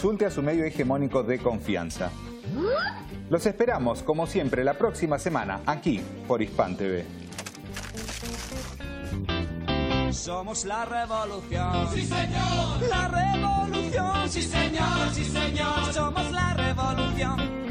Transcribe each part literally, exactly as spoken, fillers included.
Consulte a su medio hegemónico de confianza. Los esperamos, como siempre, la próxima semana, aquí, por Hispan T V. Somos la revolución. ¡Sí, señor! La revolución. ¡Sí, señor! ¡Sí, señor! Somos la revolución.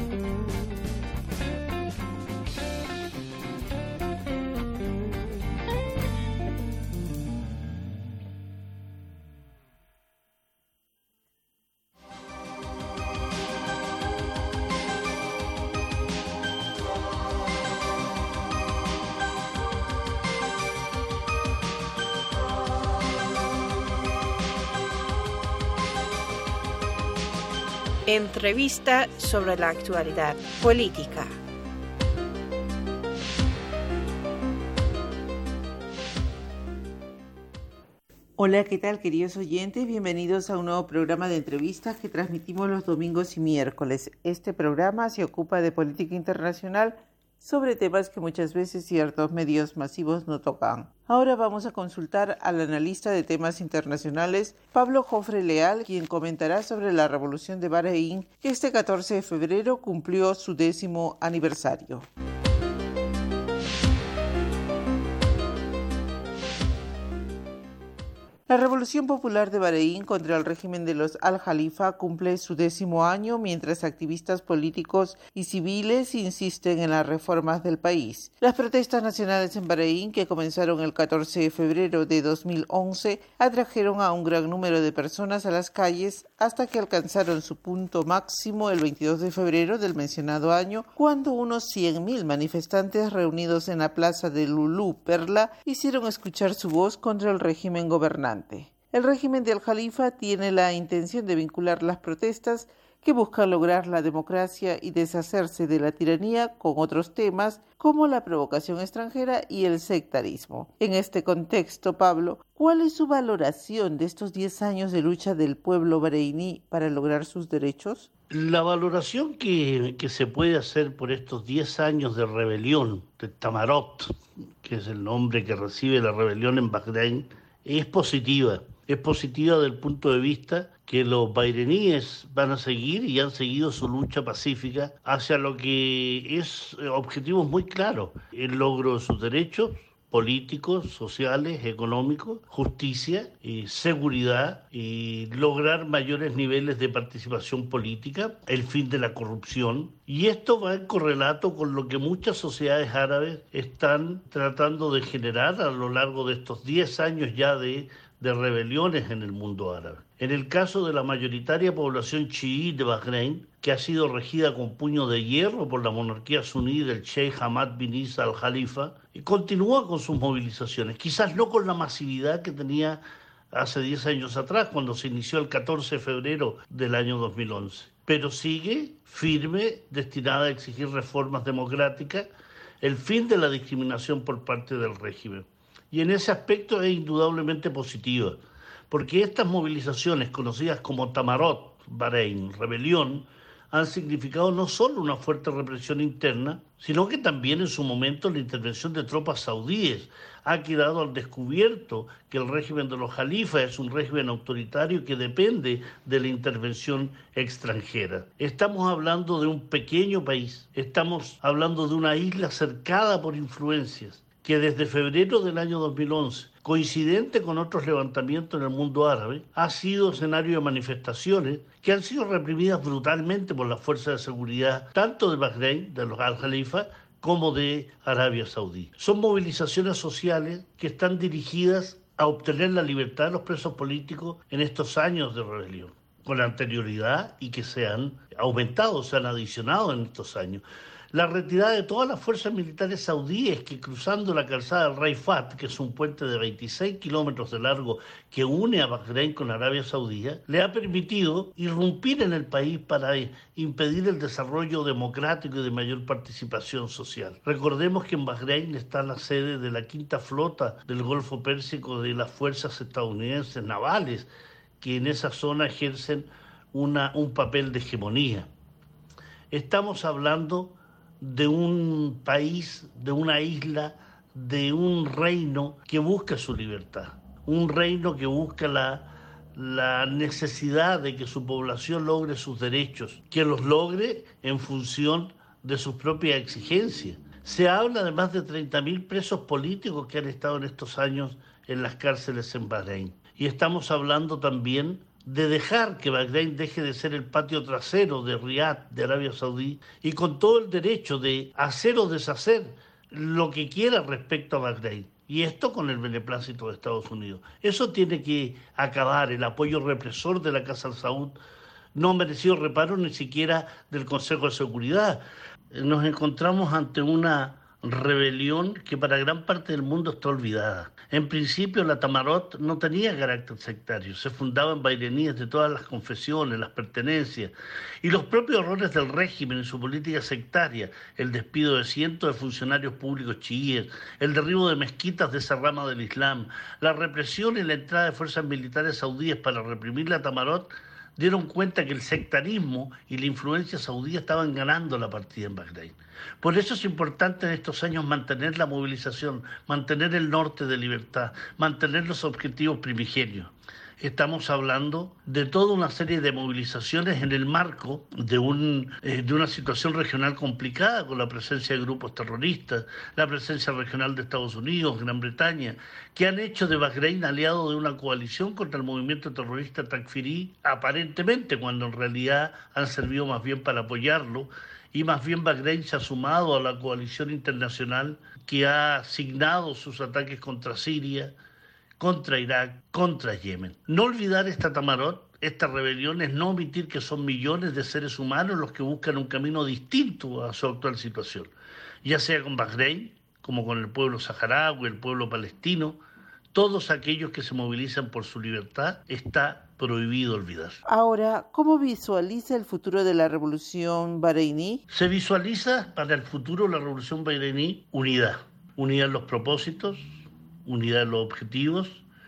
Entrevista sobre la actualidad política. Hola, ¿qué tal, queridos oyentes? Bienvenidos a un nuevo programa de entrevistas que transmitimos los domingos y miércoles. Este programa se ocupa de política internacional sobre temas que muchas veces ciertos medios masivos no tocan. Ahora vamos a consultar al analista de temas internacionales, Pablo Jofre Leal, quien comentará sobre la revolución de Bahrein, que este catorce de febrero cumplió su décimo aniversario. La Revolución Popular de Bahrein contra el régimen de los Al-Jalifa cumple su décimo año, mientras activistas políticos y civiles insisten en las reformas del país. Las protestas nacionales en Bahrein, que comenzaron el catorce de febrero de dos mil once, atrajeron a un gran número de personas a las calles hasta que alcanzaron su punto máximo el veintidós de febrero del mencionado año, cuando unos cien mil manifestantes reunidos en la plaza de Lulu Perla hicieron escuchar su voz contra el régimen gobernante. El régimen de Al-Jalifa tiene la intención de vincular las protestas que buscan lograr la democracia y deshacerse de la tiranía con otros temas como la provocación extranjera y el sectarismo. En este contexto, Pablo, ¿cuál es su valoración de estos diez años de lucha del pueblo bahreiní para lograr sus derechos? La valoración que, que se puede hacer por estos diez años de rebelión, de Tamarot, que es el nombre que recibe la rebelión en Bahrein, es positiva. Es positiva desde el punto de vista que los bahreiníes van a seguir y han seguido su lucha pacífica hacia lo que es objetivos muy claros: el logro de sus derechos políticos, sociales, económicos, justicia, y seguridad, y lograr mayores niveles de participación política, el fin de la corrupción. Y esto va en correlato con lo que muchas sociedades árabes están tratando de generar a lo largo de estos diez años ya de, de rebeliones en el mundo árabe. En el caso de la mayoritaria población chií de Bahrein, que ha sido regida con puño de hierro por la monarquía suní del Sheikh Hamad bin Isa al-Jalifa, y continúa con sus movilizaciones, quizás no con la masividad que tenía hace diez años atrás, cuando se inició el catorce de febrero del año dos mil once, pero sigue firme, destinada a exigir reformas democráticas, el fin de la discriminación por parte del régimen. Y en ese aspecto es indudablemente positiva, porque estas movilizaciones, conocidas como Tamarot, Bahrein, rebelión, han significado no solo una fuerte represión interna, sino que también en su momento la intervención de tropas saudíes ha quedado al descubierto que el régimen de los jalifas es un régimen autoritario que depende de la intervención extranjera. Estamos hablando de un pequeño país, estamos hablando de una isla cercada por influencias, que desde febrero del año dos mil once, coincidente con otros levantamientos en el mundo árabe, ha sido escenario de manifestaciones que han sido reprimidas brutalmente por las fuerzas de seguridad, tanto de Bahrein, de los Al-Jalifa, como de Arabia Saudí. Son movilizaciones sociales que están dirigidas a obtener la libertad de los presos políticos en estos años de rebelión, con anterioridad, y que se han aumentado, se han adicionado en estos años. La retirada de todas las fuerzas militares saudíes que, cruzando la calzada del Rey Fahd, que es un puente de veintiséis kilómetros de largo que une a Bahrein con Arabia Saudí, le ha permitido irrumpir en el país para impedir el desarrollo democrático y de mayor participación social. Recordemos que en Bahrein está la sede de la quinta flota del Golfo Pérsico de las fuerzas estadounidenses navales, que en esa zona ejercen una, un papel de hegemonía. Estamos hablando de un país, de una isla, de un reino que busca su libertad, un reino que busca la, la necesidad de que su población logre sus derechos, que los logre en función de sus propias exigencias. Se habla de más de treinta mil presos políticos que han estado en estos años en las cárceles en Bahrein. Y estamos hablando también de dejar que Bahrein deje de ser el patio trasero de Riad, de Arabia Saudí, y con todo el derecho de hacer o deshacer lo que quiera respecto a Bahrein. Y esto con el beneplácito de Estados Unidos. Eso tiene que acabar. El apoyo represor de la Casa al Saud no ha merecido reparo ni siquiera del Consejo de Seguridad. Nos encontramos ante una rebelión que para gran parte del mundo está olvidada. En principio la Tamarot no tenía carácter sectario, se fundaba en baileníes de todas las confesiones, las pertenencias, y los propios errores del régimen en su política sectaria, el despido de cientos de funcionarios públicos chiíes, el derribo de mezquitas de esa rama del Islam, la represión y la entrada de fuerzas militares saudíes para reprimir la Tamarot, dieron cuenta que el sectarismo y la influencia saudí estaban ganando la partida en Bahrein. Por eso es importante en estos años mantener la movilización, mantener el norte de libertad, mantener los objetivos primigenios. Estamos hablando de toda una serie de movilizaciones en el marco de, un, eh, de una situación regional complicada, con la presencia de grupos terroristas, la presencia regional de Estados Unidos, Gran Bretaña, que han hecho de Bahrein aliado de una coalición contra el movimiento terrorista Takfiri, aparentemente, cuando en realidad han servido más bien para apoyarlo, y más bien Bahrein se ha sumado a la coalición internacional que ha asignado sus ataques contra Siria, contra Irak, contra Yemen. No olvidar esta Tamarot, esta rebelión, es no omitir que son millones de seres humanos los que buscan un camino distinto a su actual situación, ya sea con Bahrein, como con el pueblo saharaui, el pueblo palestino. Todos aquellos que se movilizan por su libertad está prohibido olvidar. Ahora, ¿cómo visualiza el futuro de la revolución bahreiní? Se visualiza para el futuro de la revolución bahreiní unidad, unidad en los propósitos, unidad en los objetivos,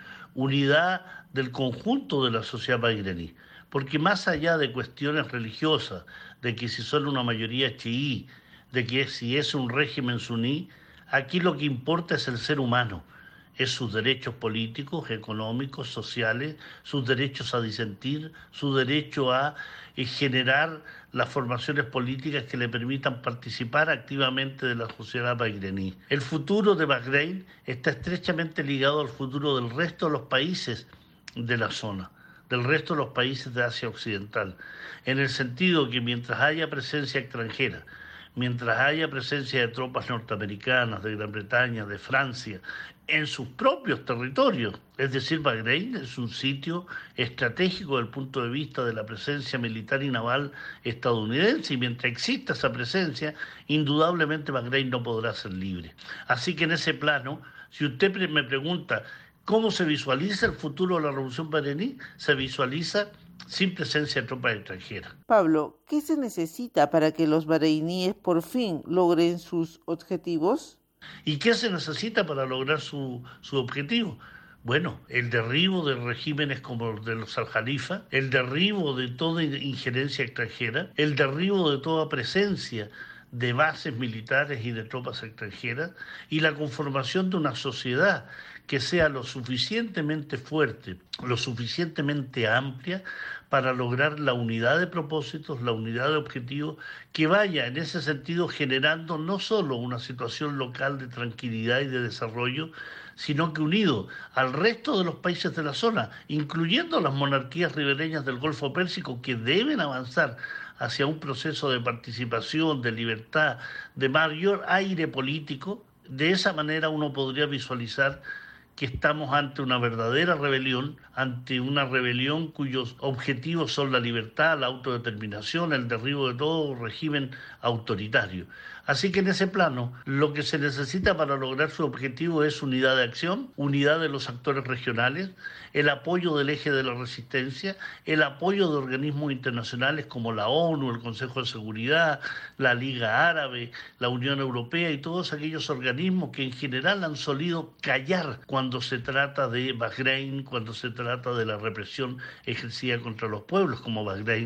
unidad del conjunto de la sociedad bahreiní, porque más allá de cuestiones religiosas, de que si son una mayoría chií, de que si es un régimen suní, aquí lo que importa es el ser humano, es sus derechos políticos, económicos, sociales, sus derechos a disentir, su derecho a eh, generar las formaciones políticas que le permitan participar activamente de la sociedad bahreiní. El futuro de Bahrein está estrechamente ligado al futuro del resto de los países de la zona, del resto de los países de Asia Occidental, en el sentido que mientras haya presencia extranjera, mientras haya presencia de tropas norteamericanas, de Gran Bretaña, de Francia, en sus propios territorios, es decir, Bahrein es un sitio estratégico desde el punto de vista de la presencia militar y naval estadounidense, y mientras exista esa presencia, indudablemente Bahrein no podrá ser libre. Así que en ese plano, si usted me pregunta cómo se visualiza el futuro de la revolución bahreiní, se visualiza sin presencia de tropas extranjeras. Pablo, ¿qué se necesita para que los bahreiníes por fin logren sus objetivos? ¿Y qué se necesita para lograr su, su objetivo? Bueno, el derribo de regímenes como el de los al-Jalifa, el derribo de toda injerencia extranjera, el derribo de toda presencia de bases militares y de tropas extranjeras, y la conformación de una sociedad que sea lo suficientemente fuerte, lo suficientemente amplia para lograr la unidad de propósitos, la unidad de objetivos, que vaya en ese sentido generando no solo una situación local de tranquilidad y de desarrollo, sino que unido al resto de los países de la zona, incluyendo las monarquías ribereñas del Golfo Pérsico, que deben avanzar hacia un proceso de participación, de libertad, de mayor aire político. De esa manera uno podría visualizar que estamos ante una verdadera rebelión, ante una rebelión cuyos objetivos son la libertad, la autodeterminación, el derribo de todo régimen autoritario. Así que en ese plano, lo que se necesita para lograr su objetivo es unidad de acción, unidad de los actores regionales, el apoyo del eje de la resistencia, el apoyo de organismos internacionales como la ONU, el Consejo de Seguridad, la Liga Árabe, la Unión Europea y todos aquellos organismos que en general han solido callar cuando se trata de Bahrein, cuando se trata de la represión ejercida contra los pueblos como Bahrein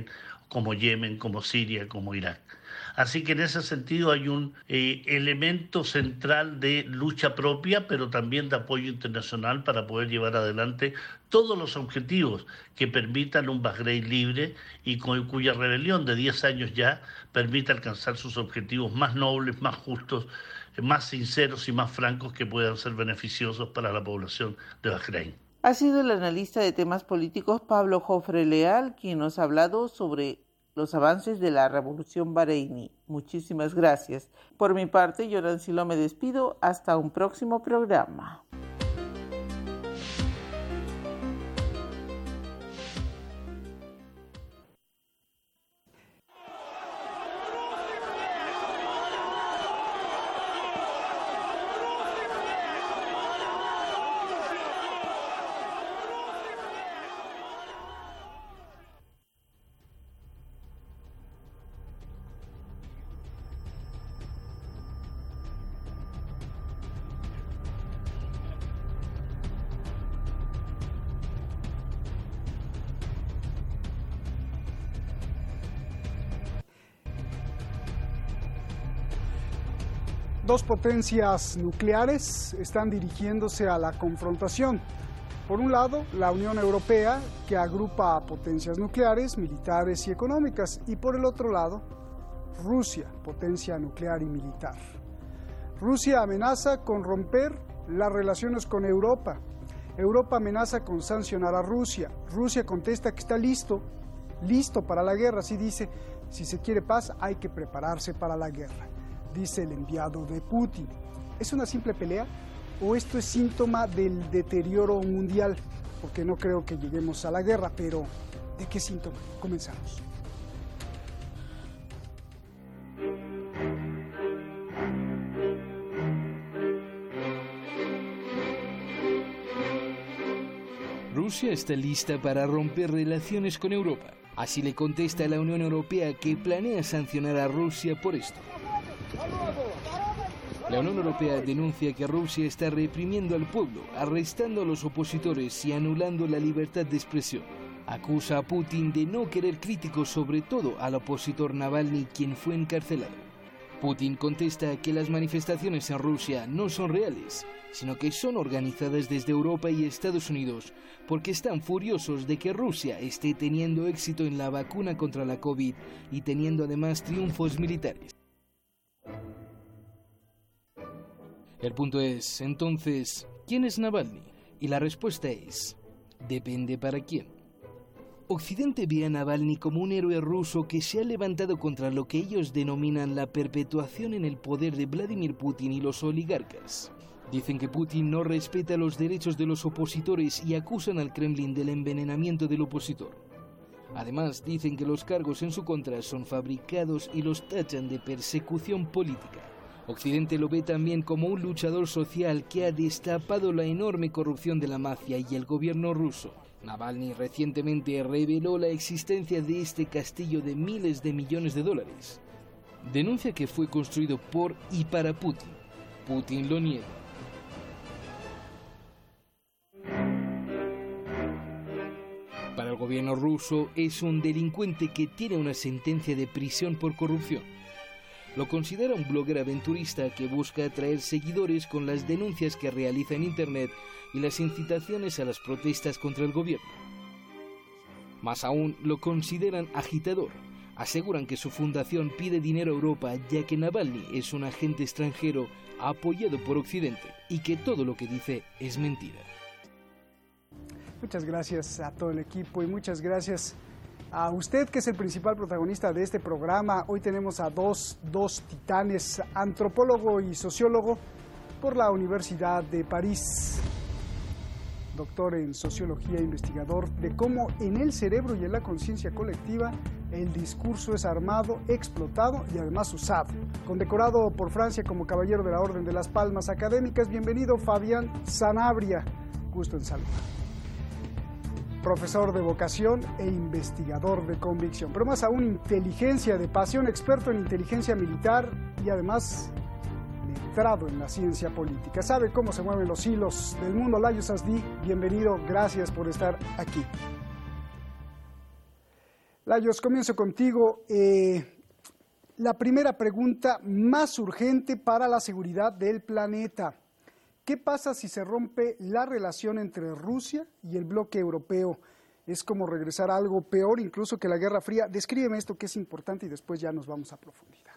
como Yemen, como Siria, como Irak. Así que en ese sentido hay un eh, elemento central de lucha propia, pero también de apoyo internacional para poder llevar adelante todos los objetivos que permitan un Bahrein libre y con, cuya rebelión de diez años ya permita alcanzar sus objetivos más nobles, más justos, más sinceros y más francos que puedan ser beneficiosos para la población de Bahrein. Ha sido el analista de temas políticos Pablo Jofre Leal quien nos ha hablado sobre los avances de la revolución bareiní. Muchísimas gracias. Por mi parte, yo, Nancy Lo, me despido. Hasta un próximo programa. Dos potencias nucleares están dirigiéndose a la confrontación. Por un lado, la Unión Europea, que agrupa a potencias nucleares, militares y económicas, y por el otro lado, Rusia, potencia nuclear y militar. Rusia amenaza con romper las relaciones con Europa. Europa amenaza con sancionar a Rusia. Rusia contesta que está listo, listo para la guerra. Así dice, si se quiere paz, hay que prepararse para la guerra, dice el enviado de Putin. ¿Es una simple pelea o esto es síntoma del deterioro mundial? Porque no creo que lleguemos a la guerra, pero ¿de qué síntoma? Comenzamos. Rusia está lista para romper relaciones con Europa. Así le contesta la Unión Europea, que planea sancionar a Rusia por esto. La Unión Europea denuncia que Rusia está reprimiendo al pueblo, arrestando a los opositores y anulando la libertad de expresión. Acusa a Putin de no querer críticos, sobre todo al opositor Navalny, quien fue encarcelado. Putin contesta que las manifestaciones en Rusia no son reales, sino que son organizadas desde Europa y Estados Unidos, porque están furiosos de que Rusia esté teniendo éxito en la vacuna contra la COVID y teniendo además triunfos militares. El punto es, entonces, ¿quién es Navalny? Y la respuesta es, depende para quién. Occidente ve a Navalny como un héroe ruso que se ha levantado contra lo que ellos denominan la perpetuación en el poder de Vladimir Putin y los oligarcas. Dicen que Putin no respeta los derechos de los opositores y acusan al Kremlin del envenenamiento del opositor. Además, dicen que los cargos en su contra son fabricados y los tachan de persecución política. Occidente lo ve también como un luchador social que ha destapado la enorme corrupción de la mafia y el gobierno ruso. Navalny recientemente reveló la existencia de este castillo de miles de millones de dólares. Denuncia que fue construido por y para Putin. Putin lo niega. Para el gobierno ruso es un delincuente que tiene una sentencia de prisión por corrupción. Lo considera un blogger aventurista que busca atraer seguidores con las denuncias que realiza en Internet y las incitaciones a las protestas contra el gobierno. Más aún, lo consideran agitador. Aseguran que su fundación pide dinero a Europa, ya que Navalny es un agente extranjero apoyado por Occidente y que todo lo que dice es mentira. Muchas gracias a todo el equipo y muchas gracias a usted, que es el principal protagonista de este programa. Hoy tenemos a dos, dos titanes, antropólogo y sociólogo por la Universidad de París, doctor en sociología e investigador de cómo en el cerebro y en la conciencia colectiva el discurso es armado, explotado y además usado. Condecorado por Francia como Caballero de la Orden de las Palmas Académicas, bienvenido Fabián Sanabria, gusto en saludar. Profesor de vocación e investigador de convicción, pero más aún inteligencia de pasión, experto en inteligencia militar y además letrado en la ciencia política. Sabe cómo se mueven los hilos del mundo. Layo Sasdi, bienvenido, gracias por estar aquí. Lajos, comienzo contigo. Eh, la primera pregunta más urgente para la seguridad del planeta. ¿Qué pasa si se rompe la relación entre Rusia y el bloque europeo? Es como regresar a algo peor incluso que la Guerra Fría. Descríbeme esto que es importante y después ya nos vamos a profundidad.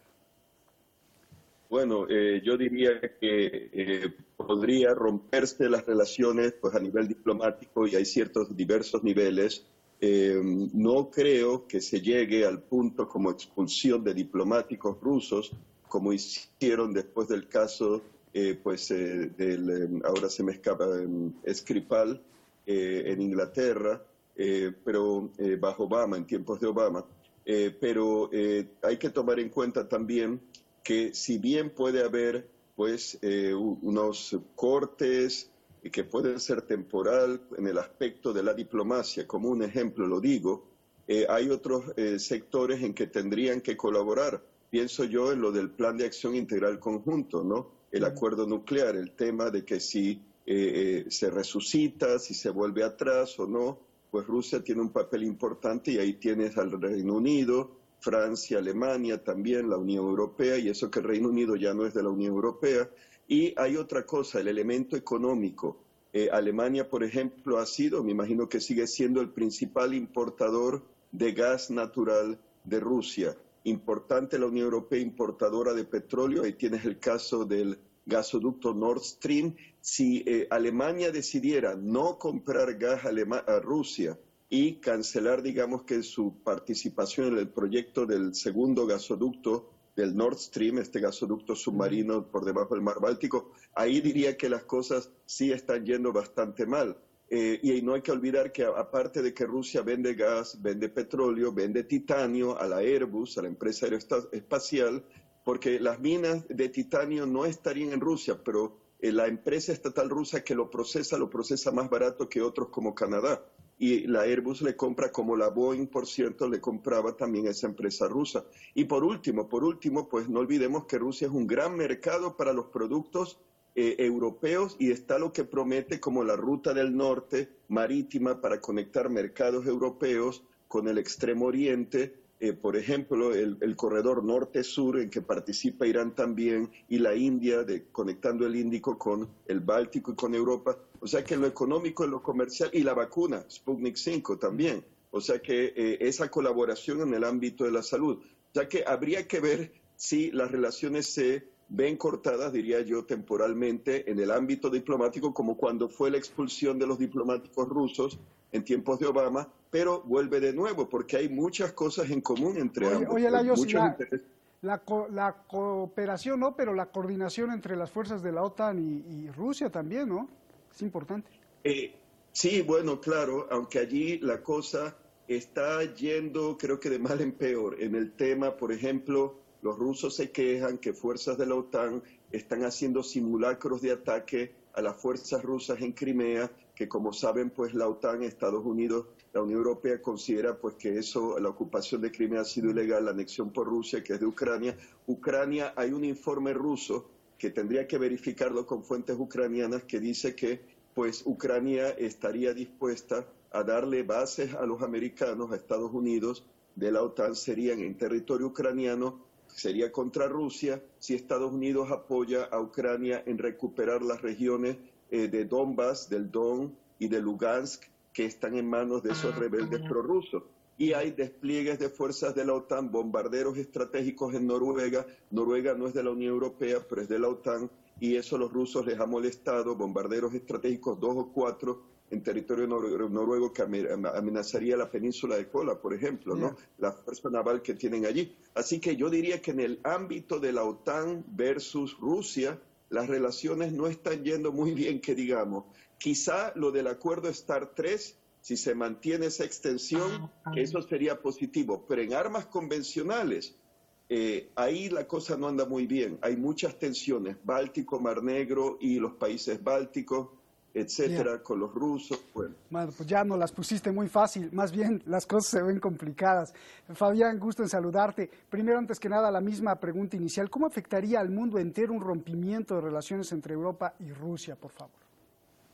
Bueno, eh, yo diría que eh, podría romperse las relaciones pues, a nivel diplomático y hay ciertos diversos niveles. Eh, no creo que se llegue al punto como expulsión de diplomáticos rusos, como hicieron después del caso, eh, pues, eh, del, ahora se me escapa, eh, Skripal eh, en Inglaterra, eh, pero eh, bajo Obama, en tiempos de Obama. Eh, pero eh, hay que tomar en cuenta también que si bien puede haber pues, eh, unos cortes, y que pueden ser temporal en el aspecto de la diplomacia, como un ejemplo lo digo, eh, hay otros eh, sectores en que tendrían que colaborar. Pienso yo en lo del Plan de Acción Integral Conjunto, ¿no? El acuerdo nuclear, el tema de que si eh, eh, se resucita, si se vuelve atrás o no, pues Rusia tiene un papel importante y ahí tienes al Reino Unido, Francia, Alemania, también la Unión Europea, y eso que el Reino Unido ya no es de la Unión Europea. Y hay otra cosa, el elemento económico. Eh, Alemania, por ejemplo, ha sido, me imagino que sigue siendo el principal importador de gas natural de Rusia. Importante la Unión Europea importadora de petróleo, ahí tienes el caso del gasoducto Nord Stream. Si eh, Alemania decidiera no comprar gas a, a Rusia y cancelar, digamos que su participación en el proyecto del segundo gasoducto del Nord Stream, este gasoducto submarino por debajo del mar Báltico, ahí diría que las cosas sí están yendo bastante mal. Eh, y no hay que olvidar que aparte de que Rusia vende gas, vende petróleo, vende titanio a la Airbus, a la empresa aeroespacial, porque las minas de titanio no estarían en Rusia, pero eh, la empresa estatal rusa que lo procesa, lo procesa más barato que otros como Canadá. Y la Airbus le compra, como la Boeing, por cierto, le compraba también a esa empresa rusa. Y por último, por último, pues no olvidemos que Rusia es un gran mercado para los productos eh, europeos y está lo que promete como la ruta del norte marítima para conectar mercados europeos con el extremo oriente. Eh, por ejemplo, el, el corredor norte-sur en que participa Irán también y la India, de, conectando el Índico con el Báltico y con Europa. O sea que en lo económico, en lo comercial y la vacuna, Sputnik cinco también. O sea que eh, esa colaboración en el ámbito de la salud. O sea que habría que ver si las relaciones se ven cortadas, diría yo, temporalmente en el ámbito diplomático, como cuando fue la expulsión de los diplomáticos rusos en tiempos de Obama, pero vuelve de nuevo, porque hay muchas cosas en común entre oye, ambos. Oye, Lajos, muchos la, intereses. La, co la cooperación, ¿no? Pero la coordinación entre las fuerzas de la OTAN y, y Rusia también, ¿no? Es importante. Eh, sí, bueno, claro, aunque allí la cosa está yendo, creo que de mal en peor. En el tema, por ejemplo, los rusos se quejan que fuerzas de la OTAN están haciendo simulacros de ataque a las fuerzas rusas en Crimea, que como saben, pues la OTAN, Estados Unidos, la Unión Europea considera pues que eso, la ocupación de Crimea ha sido ilegal, la anexión por Rusia, que es de Ucrania. Ucrania, hay un informe ruso que tendría que verificarlo con fuentes ucranianas que dice que pues Ucrania estaría dispuesta a darle bases a los americanos, a Estados Unidos, de la OTAN, serían en territorio ucraniano, sería contra Rusia si Estados Unidos apoya a Ucrania en recuperar las regiones eh, de Donbass, del Don y de Lugansk, que están en manos de esos rebeldes prorrusos. Y hay despliegues de fuerzas de la OTAN, bombarderos estratégicos en Noruega. Noruega no es de la Unión Europea, pero es de la OTAN, y eso a los rusos les ha molestado, bombarderos estratégicos, dos o cuatro, en territorio noruego que amenazaría la península de Kola, por ejemplo, ¿no? Yeah. La fuerza naval que tienen allí. Así que yo diría que en el ámbito de la OTAN versus Rusia, las relaciones no están yendo muy bien, que digamos. Quizá lo del acuerdo START tres, si se mantiene esa extensión, eso sería positivo. Pero en armas convencionales, eh, ahí la cosa no anda muy bien. Hay muchas tensiones, Báltico, Mar Negro y los países bálticos, etcétera, yeah. con los rusos. Bueno. bueno, pues ya no las pusiste muy fácil, más bien las cosas se ven complicadas. Fabián, gusto en saludarte. Primero, antes que nada, la misma pregunta inicial, ¿cómo afectaría al mundo entero un rompimiento de relaciones entre Europa y Rusia, por favor?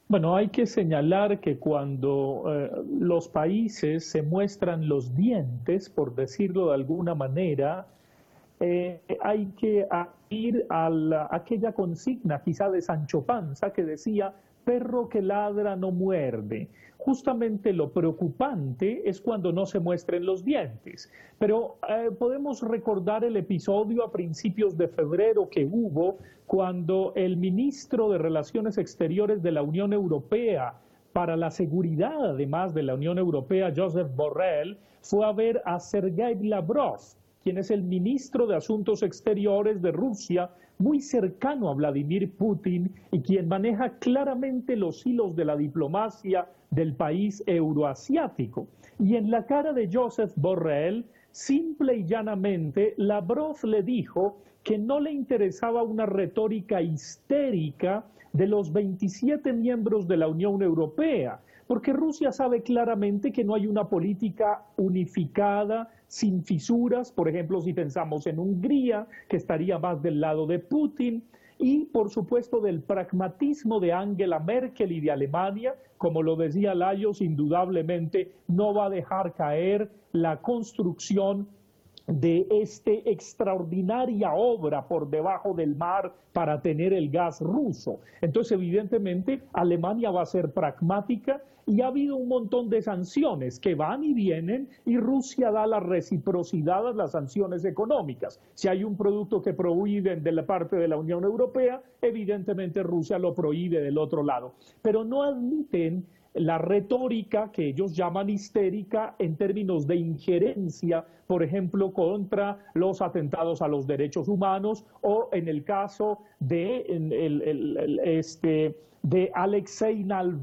Bueno, hay que señalar que cuando eh, los países se muestran los dientes, por decirlo de alguna manera, eh, hay que ir a la, aquella consigna quizá de Sancho Panza que decía, perro que ladra no muerde. Justamente lo preocupante es cuando no se muestren los dientes. Pero eh, podemos recordar el episodio a principios de febrero que hubo cuando el ministro de Relaciones Exteriores de la Unión Europea, para la seguridad además de la Unión Europea, Josep Borrell, fue a ver a Sergei Lavrov, quien es el ministro de Asuntos Exteriores de Rusia, muy cercano a Vladimir Putin y quien maneja claramente los hilos de la diplomacia del país euroasiático. Y en la cara de Josep Borrell, simple y llanamente, Lavrov le dijo que no le interesaba una retórica histérica de los veintisiete miembros de la Unión Europea, porque Rusia sabe claramente que no hay una política unificada, sin fisuras, por ejemplo, si pensamos en Hungría, que estaría más del lado de Putin, y por supuesto del pragmatismo de Angela Merkel y de Alemania, como lo decía Lajos, indudablemente no va a dejar caer la construcción de esta extraordinaria obra por debajo del mar para tener el gas ruso. Entonces, evidentemente, Alemania va a ser pragmática y ha habido un montón de sanciones que van y vienen y Rusia da la reciprocidad a las sanciones económicas. Si hay un producto que prohíben de la parte de la Unión Europea, evidentemente Rusia lo prohíbe del otro lado. Pero no admiten la retórica que ellos llaman histérica en términos de injerencia, por ejemplo, contra los atentados a los derechos humanos o en el caso de, el, el, el, este, de Alexei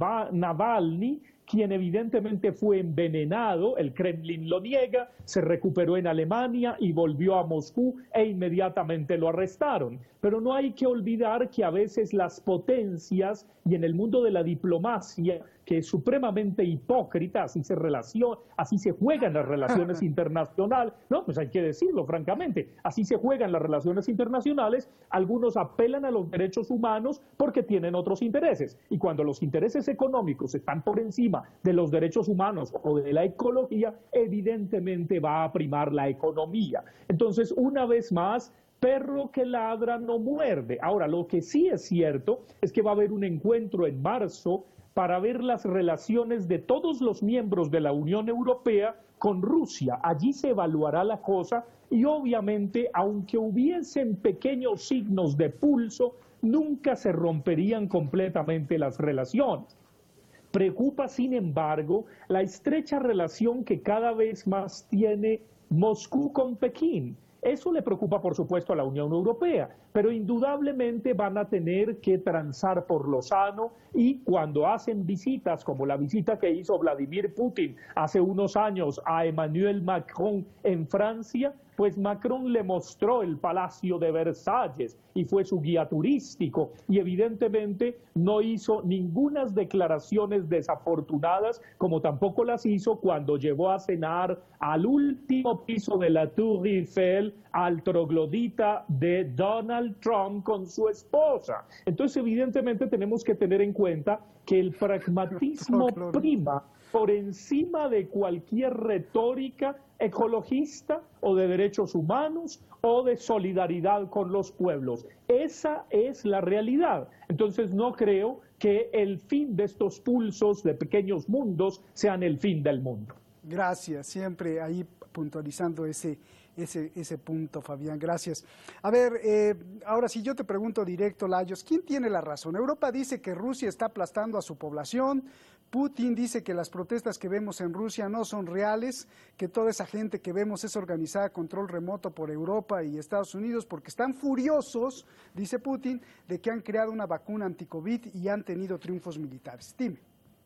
Navalny, quien evidentemente fue envenenado, el Kremlin lo niega, se recuperó en Alemania y volvió a Moscú e inmediatamente lo arrestaron. Pero no hay que olvidar que a veces las potencias y en el mundo de la diplomacia, que es supremamente hipócrita, así se relaciona, así se juegan las relaciones internacionales, no, pues hay que decirlo francamente, así se juegan las relaciones internacionales, algunos apelan a los derechos humanos porque tienen otros intereses, y cuando los intereses económicos están por encima de los derechos humanos o de la ecología, evidentemente va a primar la economía. Entonces, una vez más, perro que ladra no muerde. Ahora, lo que sí es cierto es que va a haber un encuentro en marzo para ver las relaciones de todos los miembros de la Unión Europea con Rusia. Allí se evaluará la cosa y obviamente, aunque hubiesen pequeños signos de pulso, nunca se romperían completamente las relaciones. Preocupa, sin embargo, la estrecha relación que cada vez más tiene Moscú con Pekín. Eso le preocupa, por supuesto, a la Unión Europea, pero indudablemente van a tener que transar por lo sano y cuando hacen visitas, como la visita que hizo Vladimir Putin hace unos años a Emmanuel Macron en Francia, pues Macron le mostró el Palacio de Versalles y fue su guía turístico y evidentemente no hizo ninguna declaraciones desafortunadas, como tampoco las hizo cuando llevó a cenar al último piso de la Tour Eiffel al troglodita de Donald Trump con su esposa. Entonces, evidentemente tenemos que tener en cuenta que el pragmatismo prima por encima de cualquier retórica ecologista o de derechos humanos o de solidaridad con los pueblos. Esa es la realidad. Entonces no creo que el fin de estos pulsos de pequeños mundos sean el fin del mundo. Gracias, siempre ahí puntualizando ese, ese, ese punto, Fabián, gracias. A ver, eh, ahora si yo te pregunto directo, Lajos, ¿quién tiene la razón? Europa dice que Rusia está aplastando a su población, Putin dice que las protestas que vemos en Rusia no son reales, que toda esa gente que vemos es organizada a control remoto por Europa y Estados Unidos porque están furiosos, dice Putin, de que han creado una vacuna anti-COVID y han tenido triunfos militares. Dime.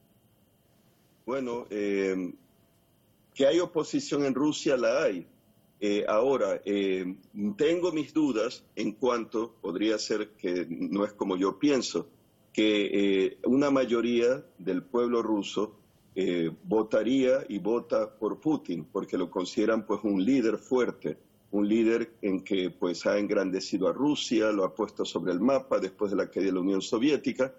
Bueno, eh, que hay oposición en Rusia, la hay. Eh, ahora, eh, tengo mis dudas en cuanto, podría ser que no es como yo pienso, que eh, una mayoría del pueblo ruso eh, votaría y vota por Putin, porque lo consideran pues un líder fuerte, un líder en que pues ha engrandecido a Rusia, lo ha puesto sobre el mapa después de la caída de la Unión Soviética,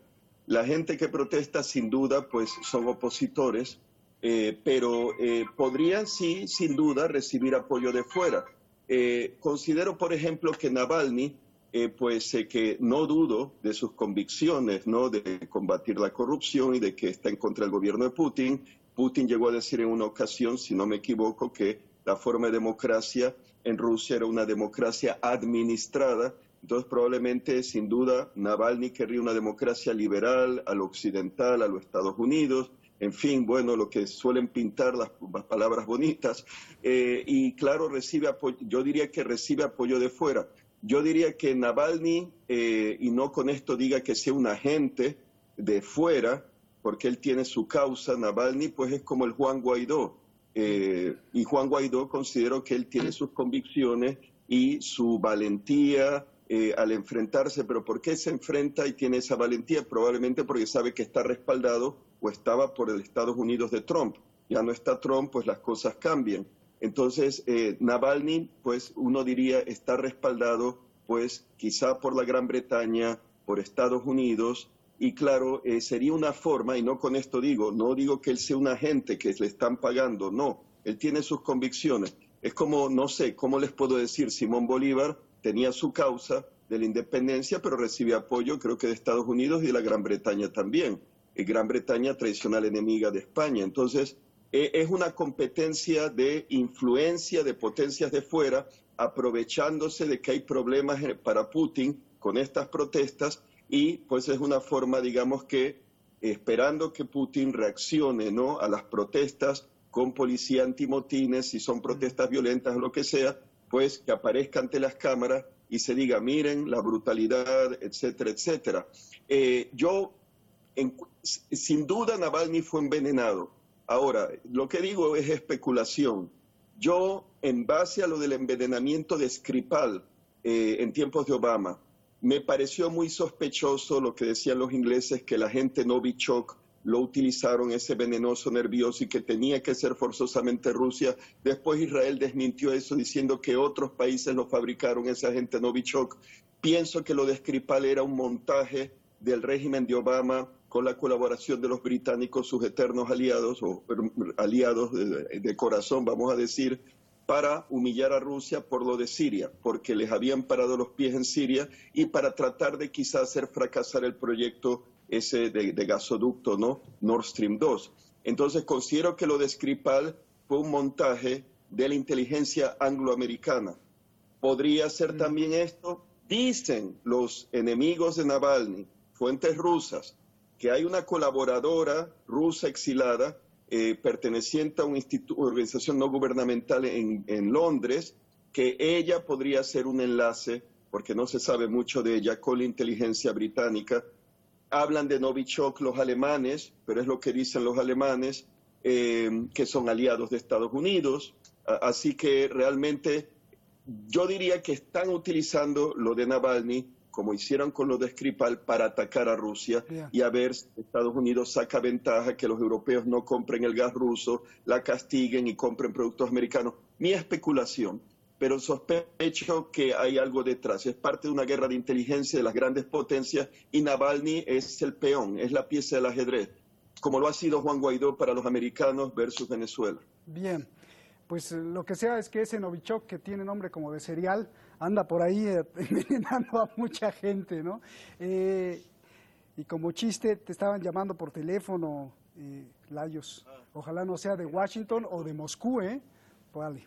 La gente que protesta, sin duda, pues son opositores, eh, pero eh, podrían sí, sin duda, recibir apoyo de fuera. Eh, considero, por ejemplo, que Navalny, eh, pues eh, que no dudo de sus convicciones, ¿no?, de combatir la corrupción y de que está en contra del gobierno de Putin. Putin llegó a decir en una ocasión, si no me equivoco, que la forma de democracia en Rusia era una democracia administrada. Entonces, probablemente, sin duda, Navalny querría una democracia liberal, a lo occidental, a los Estados Unidos, en fin, bueno, lo que suelen pintar las, las palabras bonitas. Eh, y claro, recibe apoyo, yo diría que recibe apoyo de fuera. Yo diría que Navalny, eh, y no con esto diga que sea un agente de fuera, porque él tiene su causa, Navalny, pues es como el Juan Guaidó. Eh, y Juan Guaidó considero que él tiene sus convicciones y su valentía, Eh, al enfrentarse. Pero ¿por qué se enfrenta y tiene esa valentía? Probablemente porque sabe que está respaldado o estaba por el Estados Unidos de Trump. Ya no está Trump, pues las cosas cambian. Entonces, eh, Navalny, pues uno diría, está respaldado, pues quizá por la Gran Bretaña, por Estados Unidos, y claro, eh, sería una forma, y no con esto digo, no digo que él sea un agente que le están pagando, no, él tiene sus convicciones. Es como, no sé, ¿cómo les puedo decir? Simón Bolívar tenía su causa de la independencia, pero recibía apoyo, creo que de Estados Unidos y de la Gran Bretaña también. Y Gran Bretaña, tradicional enemiga de España. Entonces, eh, es una competencia de influencia de potencias de fuera, aprovechándose de que hay problemas para Putin con estas protestas, y pues es una forma, digamos que, esperando que Putin reaccione, ¿no?, a las protestas con policía antimotines, si son protestas violentas o lo que sea, pues que aparezca ante las cámaras y se diga, miren, la brutalidad, etcétera, etcétera. Eh, yo, en, sin duda, Navalny fue envenenado. Ahora, lo que digo es especulación. Yo, en base a lo del envenenamiento de Skripal eh, en tiempos de Obama, me pareció muy sospechoso lo que decían los ingleses, que la gente Novichok lo utilizaron, ese venenoso nervioso, y que tenía que ser forzosamente Rusia. Después Israel desmintió eso diciendo que otros países lo fabricaron, ese agente Novichok. Pienso que lo de Skripal era un montaje del régimen de Obama con la colaboración de los británicos, sus eternos aliados, o aliados de, de corazón, vamos a decir, para humillar a Rusia por lo de Siria, porque les habían parado los pies en Siria, y para tratar de quizás hacer fracasar el proyecto ese de, de gasoducto, ¿no?, Nord Stream dos. Entonces considero que lo de Skripal fue un montaje de la inteligencia angloamericana. ¿Podría ser también esto? Dicen los enemigos de Navalny, fuentes rusas, que hay una colaboradora rusa exilada eh, perteneciente a una organización no gubernamental en, en Londres, que ella podría ser un enlace, porque no se sabe mucho de ella, con la inteligencia británica. Hablan de Novichok los alemanes, pero es lo que dicen los alemanes, eh, que son aliados de Estados Unidos. Así que realmente yo diría que están utilizando lo de Navalny, como hicieron con lo de Skripal, para atacar a Rusia, yeah. y a ver si Estados Unidos saca ventaja, que los europeos no compren el gas ruso, la castiguen y compren productos americanos. Mi especulación, pero sospecho que hay algo detrás. Es parte de una guerra de inteligencia de las grandes potencias, y Navalny es el peón, es la pieza del ajedrez, como lo ha sido Juan Guaidó para los americanos versus Venezuela. Bien, pues lo que sea es que ese Novichok, que tiene nombre como de cereal, anda por ahí eh, envenenando a mucha gente, ¿no? Eh, y como chiste, te estaban llamando por teléfono, eh, Layos. Ojalá no sea de Washington o de Moscú, ¿eh? Vale.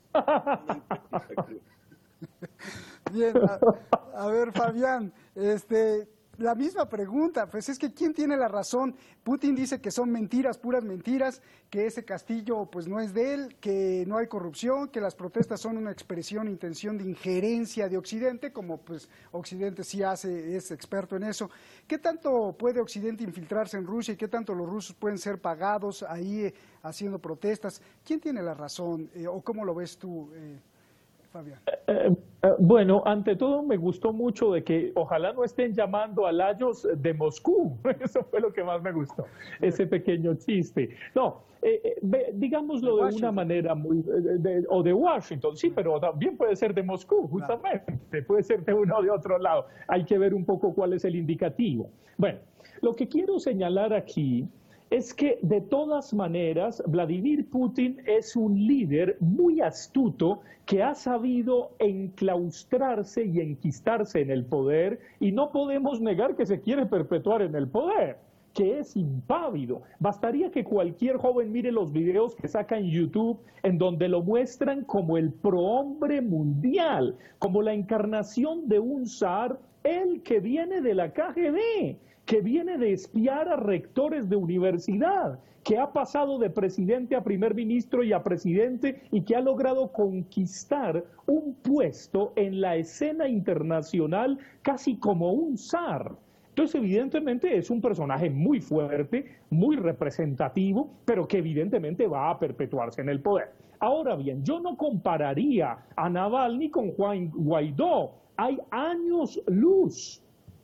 Bien, a, a ver, Fabián, este, la misma pregunta, pues es que ¿quién tiene la razón? Putin dice que son mentiras, puras mentiras, que ese castillo pues no es de él, que no hay corrupción, que las protestas son una expresión, intención de injerencia de Occidente, como pues Occidente sí hace, es experto en eso. ¿Qué tanto puede Occidente infiltrarse en Rusia y qué tanto los rusos pueden ser pagados ahí eh, haciendo protestas? ¿Quién tiene la razón eh, o cómo lo ves tú, eh, Fabián. Eh, eh, bueno, ante todo me gustó mucho de que ojalá no estén llamando a Lajos de Moscú. Eso fue lo que más me gustó, ese pequeño chiste. No, eh, eh, digámoslo de, de una manera muy... De, de, o de Washington, sí, pero también puede ser de Moscú, justamente. Claro. Puede ser de uno o de otro lado. Hay que ver un poco cuál es el indicativo. Bueno, lo que quiero señalar aquí es que de todas maneras Vladimir Putin es un líder muy astuto que ha sabido enclaustrarse y enquistarse en el poder, y no podemos negar que se quiere perpetuar en el poder, que es impávido. Bastaría que cualquier joven mire los videos que saca en YouTube en donde lo muestran como el prohombre mundial, como la encarnación de un zar, el que viene de la K G B, que viene de espiar a rectores de universidad, que ha pasado de presidente a primer ministro y a presidente, y que ha logrado conquistar un puesto en la escena internacional casi como un zar. Entonces, evidentemente, es un personaje muy fuerte, muy representativo, pero que evidentemente va a perpetuarse en el poder. Ahora bien, yo no compararía a Navalny con Juan Guaidó. Hay años luz.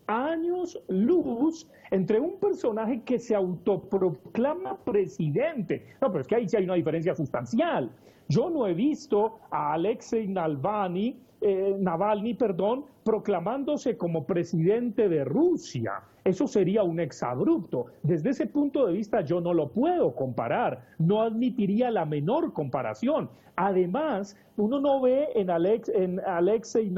años luz entre un personaje que se autoproclama presidente. No, pero es que ahí sí hay una diferencia sustancial. Yo no he visto a Alexei Navalny, eh, Navalny, perdón, proclamándose como presidente de Rusia. Eso sería un exabrupto. Desde ese punto de vista yo no lo puedo comparar, no admitiría la menor comparación. Además, uno no ve en, Alex, en Alexei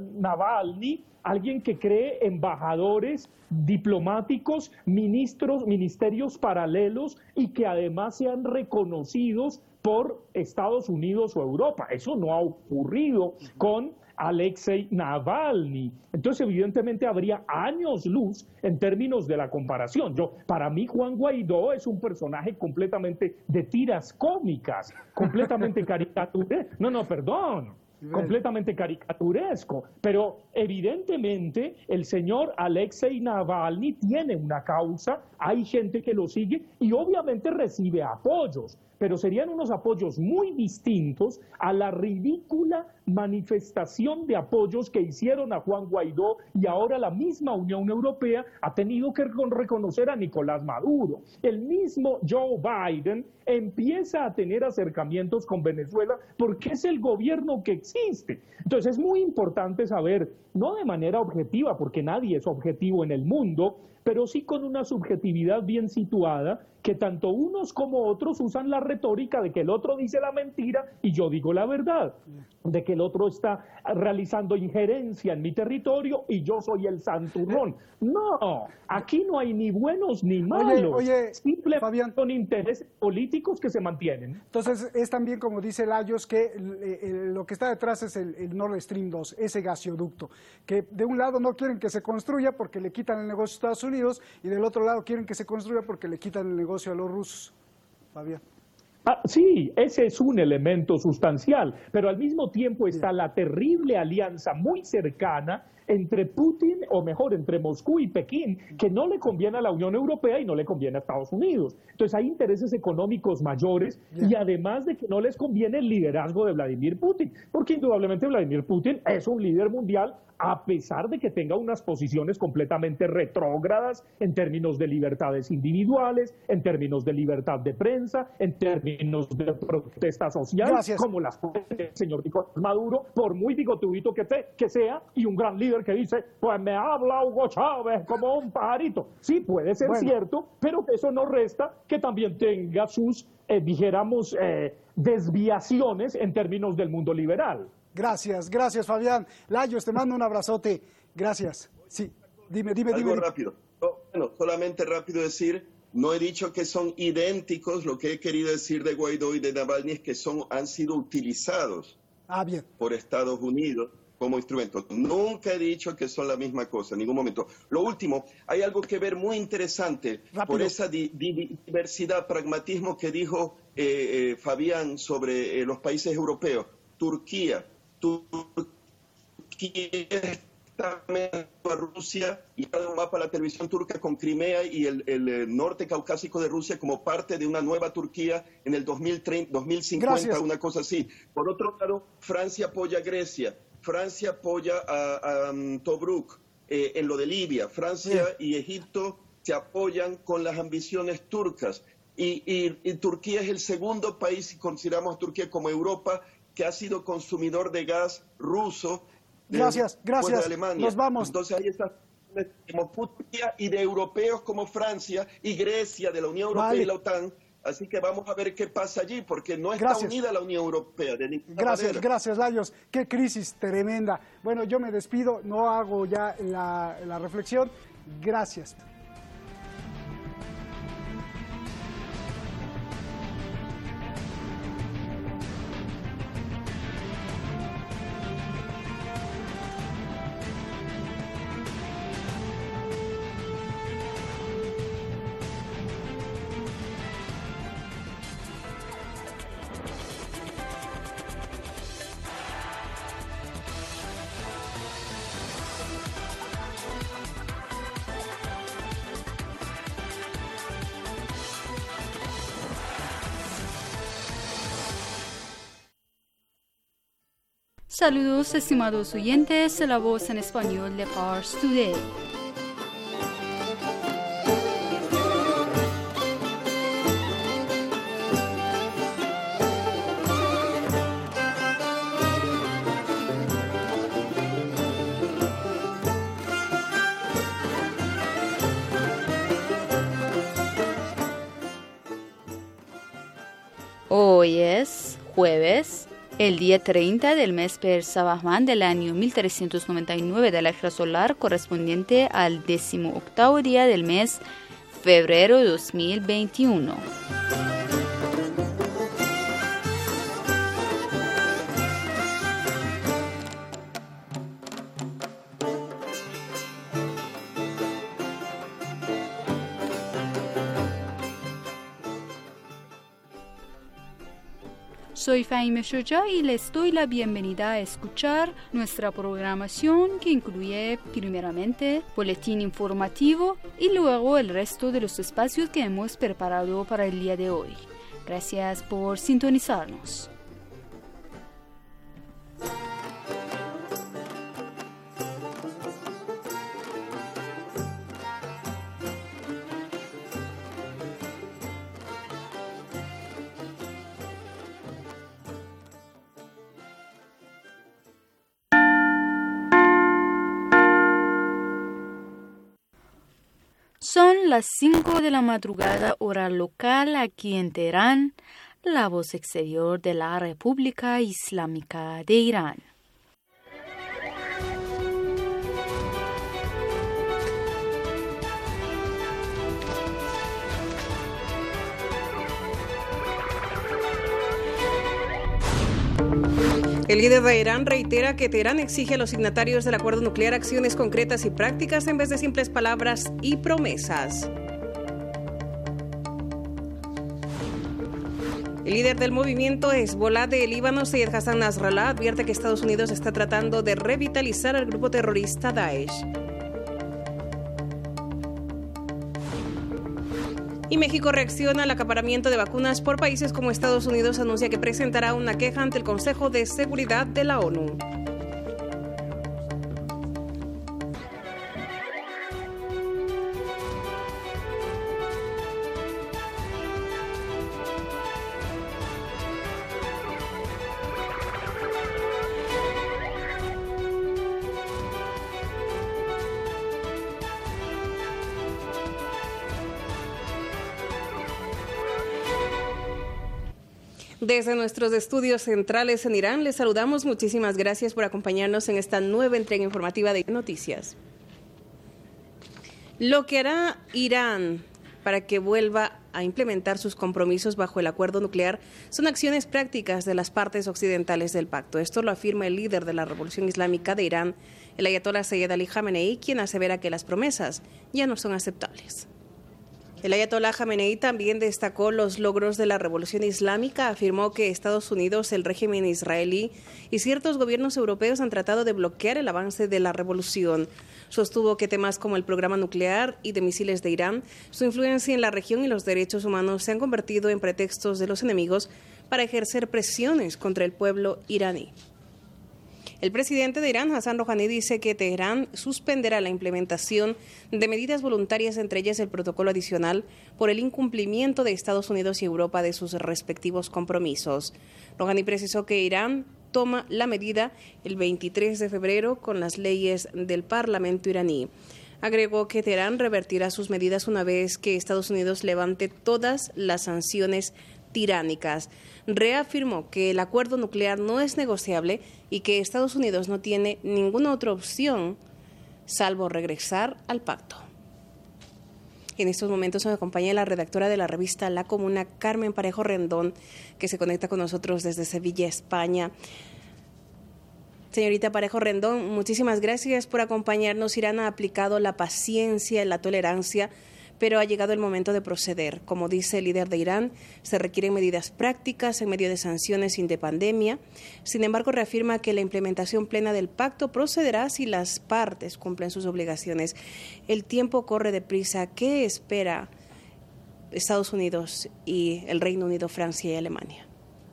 Navalny alguien que cree embajadores diplomáticos, ministros, ministerios paralelos, y que además sean reconocidos por Estados Unidos o Europa. Eso no ha ocurrido con Alexei Navalny. Entonces, evidentemente, habría años luz en términos de la comparación. Yo, para mí, Juan Guaidó es un personaje completamente de tiras cómicas, completamente caricaturesco. No, no, perdón. completamente caricaturesco, pero evidentemente el señor Alexei Navalny tiene una causa, hay gente que lo sigue y obviamente recibe apoyos, pero serían unos apoyos muy distintos a la ridícula manifestación de apoyos que hicieron a Juan Guaidó, y ahora la misma Unión Europea ha tenido que reconocer a Nicolás Maduro. El mismo Joe Biden empieza a tener acercamientos con Venezuela porque es el gobierno que existe. Entonces es muy importante saber, no de manera objetiva, porque nadie es objetivo en el mundo, pero sí con una subjetividad bien situada, que tanto unos como otros usan la retórica de que el otro dice la mentira y yo digo la verdad, de que el otro está realizando injerencia en mi territorio y yo soy el santurrón. No, aquí no hay ni buenos ni malos, oye, oye, simplemente Fabián, son intereses políticos que se mantienen. Entonces es también, como dice Lajos, que el, el, lo que está detrás es el, el Nord Stream dos, ese gasoducto, que de un lado no quieren que se construya porque le quitan el negocio a Estados Unidos, y del otro lado quieren que se construya porque le quitan el negocio a los rusos. Fabián. Ah, sí, ese es un elemento sustancial, pero al mismo tiempo está la terrible alianza muy cercana entre Putin, o mejor, entre Moscú y Pekín, que no le conviene a la Unión Europea y no le conviene a Estados Unidos. Entonces hay intereses económicos mayores, y además de que no les conviene el liderazgo de Vladimir Putin, porque indudablemente Vladimir Putin es un líder mundial, a pesar de que tenga unas posiciones completamente retrógradas en términos de libertades individuales, en términos de libertad de prensa, en términos de protesta social, Gracias. como las del señor Nicolás Maduro, por muy bigotudo que, te, que sea, y un gran líder que dice, pues me habla Hugo Chávez como un pajarito. Sí, puede ser bueno. cierto, pero eso no resta que también tenga sus, eh, dijéramos, eh, desviaciones en términos del mundo liberal. Gracias, gracias Fabián. Lajos, te mando un abrazote. Gracias. Sí, dime, dime, Algo dime. rápido. No, bueno, solamente rápido decir, no he dicho que son idénticos, lo que he querido decir de Guaidó y de Navalny es que son, han sido utilizados ah, bien. por Estados Unidos como instrumentos. Nunca he dicho que son la misma cosa, en ningún momento. Lo último, hay algo que ver muy interesante rápido. por esa di di diversidad, pragmatismo que dijo eh, eh, Fabián sobre eh, los países europeos. Turquía. Turquía a Rusia y ha dado un mapa a la televisión turca con Crimea y el, el, el norte caucásico de Rusia como parte de una nueva Turquía en el dos mil treinta, dos mil cincuenta, Gracias. Una cosa así. Por otro lado, Francia apoya a Grecia, Francia apoya a, a um, Tobruk eh, en lo de Libia, Francia sí. y Egipto se apoyan con las ambiciones turcas y, y, y Turquía es el segundo país, si consideramos a Turquía como Europa, que ha sido consumidor de gas ruso. Gracias, gracias. De Alemania. Nos vamos. Entonces ahí está como Turquía y de europeos como Francia y Grecia, de la Unión Europea vale. y la OTAN. Así que vamos a ver qué pasa allí, porque no está gracias. unida la Unión Europea de ninguna Gracias, manera. gracias, Lajos. Qué crisis tremenda. Bueno, yo me despido, no hago ya la, la reflexión. Gracias. Saludos, estimados oyentes, la voz en español de Pars Today. Hoy es jueves, el día treinta del mes persa Bahman del año mil trescientos noventa y nueve de la era solar, correspondiente al decimoctavo día del mes febrero de dos mil veintiuno. Soy Fahime Shoja y les doy la bienvenida a escuchar nuestra programación que incluye primeramente boletín informativo y luego el resto de los espacios que hemos preparado para el día de hoy. Gracias por sintonizarnos. Son las cinco de la madrugada hora local aquí en Teherán, la voz exterior de la República Islámica de Irán. El líder de Irán reitera que Teherán exige a los signatarios del acuerdo nuclear acciones concretas y prácticas en vez de simples palabras y promesas. El líder del movimiento Hezbollah de Líbano, Seyed Hassan Nasrallah, advierte que Estados Unidos está tratando de revitalizar al grupo terrorista Daesh. Y México reacciona al acaparamiento de vacunas por países como Estados Unidos. Anuncia que presentará una queja ante el Consejo de Seguridad de la ONU. Desde nuestros estudios centrales en Irán, les saludamos. Muchísimas gracias por acompañarnos en esta nueva entrega informativa de Noticias. Lo que hará Irán para que vuelva a implementar sus compromisos bajo el acuerdo nuclear son acciones prácticas de las partes occidentales del pacto. Esto lo afirma el líder de la Revolución Islámica de Irán, el ayatolá Seyed Ali Khamenei, quien asevera que las promesas ya no son aceptables. El ayatolá Jamenei también destacó los logros de la revolución islámica. Afirmó que Estados Unidos, el régimen israelí y ciertos gobiernos europeos han tratado de bloquear el avance de la revolución. Sostuvo que temas como el programa nuclear y de misiles de Irán, su influencia en la región y los derechos humanos se han convertido en pretextos de los enemigos para ejercer presiones contra el pueblo iraní. El presidente de Irán, Hassan Rouhani, dice que Teherán suspenderá la implementación de medidas voluntarias, entre ellas el protocolo adicional, por el incumplimiento de Estados Unidos y Europa de sus respectivos compromisos. Rouhani precisó que Irán toma la medida el veintitrés de febrero con las leyes del Parlamento iraní. Agregó que Teherán revertirá sus medidas una vez que Estados Unidos levante todas las sanciones tiránicas. Reafirmó que el acuerdo nuclear no es negociable y que Estados Unidos no tiene ninguna otra opción salvo regresar al pacto. En estos momentos me acompaña la redactora de la revista La Comuna, Carmen Parejo Rendón, que se conecta con nosotros desde Sevilla, España. Señorita Parejo Rendón, muchísimas gracias por acompañarnos. Irán ha aplicado la paciencia y la tolerancia, pero ha llegado el momento de proceder. Como dice el líder de Irán, se requieren medidas prácticas en medio de sanciones y de pandemia. Sin embargo, reafirma que la implementación plena del pacto procederá si las partes cumplen sus obligaciones. El tiempo corre deprisa. ¿Qué espera Estados Unidos y el Reino Unido, Francia y Alemania?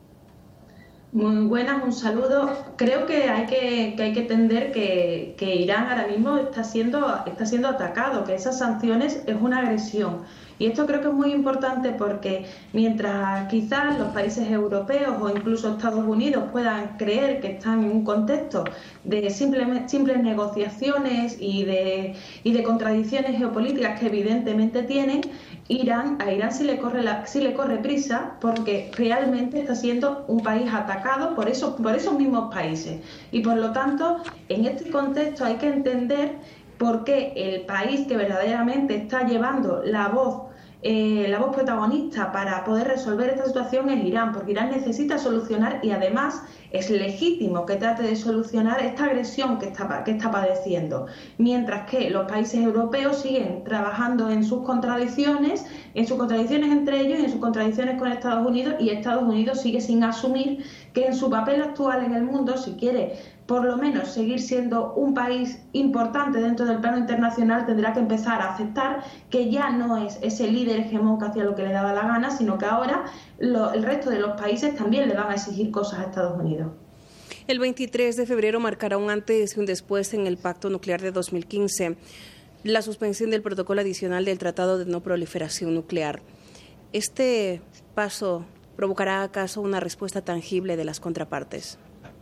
Muy buenas, un saludo. Creo que hay que, que hay que entender que, que Irán ahora mismo está siendo, está siendo atacado, que esas sanciones es una agresión. Y esto creo que es muy importante porque mientras quizás los países europeos o incluso Estados Unidos puedan creer que están en un contexto de simples, simples negociaciones y de, y de contradicciones geopolíticas que evidentemente tienen, Irán, a Irán sí le corre la, sí le corre prisa porque realmente está siendo un país atacado por esos, por esos mismos países. Y por lo tanto, en este contexto hay que entender por qué el país que verdaderamente está llevando la voz Eh, la voz protagonista para poder resolver esta situación es Irán, porque Irán necesita solucionar y además es legítimo que trate de solucionar esta agresión que está, que está padeciendo, mientras que los países europeos siguen trabajando en sus contradicciones, en sus contradicciones entre ellos y en sus contradicciones con Estados Unidos, y Estados Unidos sigue sin asumir que en su papel actual en el mundo, si quiere por lo menos seguir siendo un país importante dentro del plano internacional, tendrá que empezar a aceptar que ya no es ese líder hegemón que hacía lo que le daba la gana, sino que ahora lo, el resto de los países también le van a exigir cosas a Estados Unidos. El veintitrés de febrero marcará un antes y un después en el Pacto Nuclear de dos mil quince, la suspensión del protocolo adicional del Tratado de No Proliferación Nuclear. ¿Este paso provocará acaso una respuesta tangible de las contrapartes?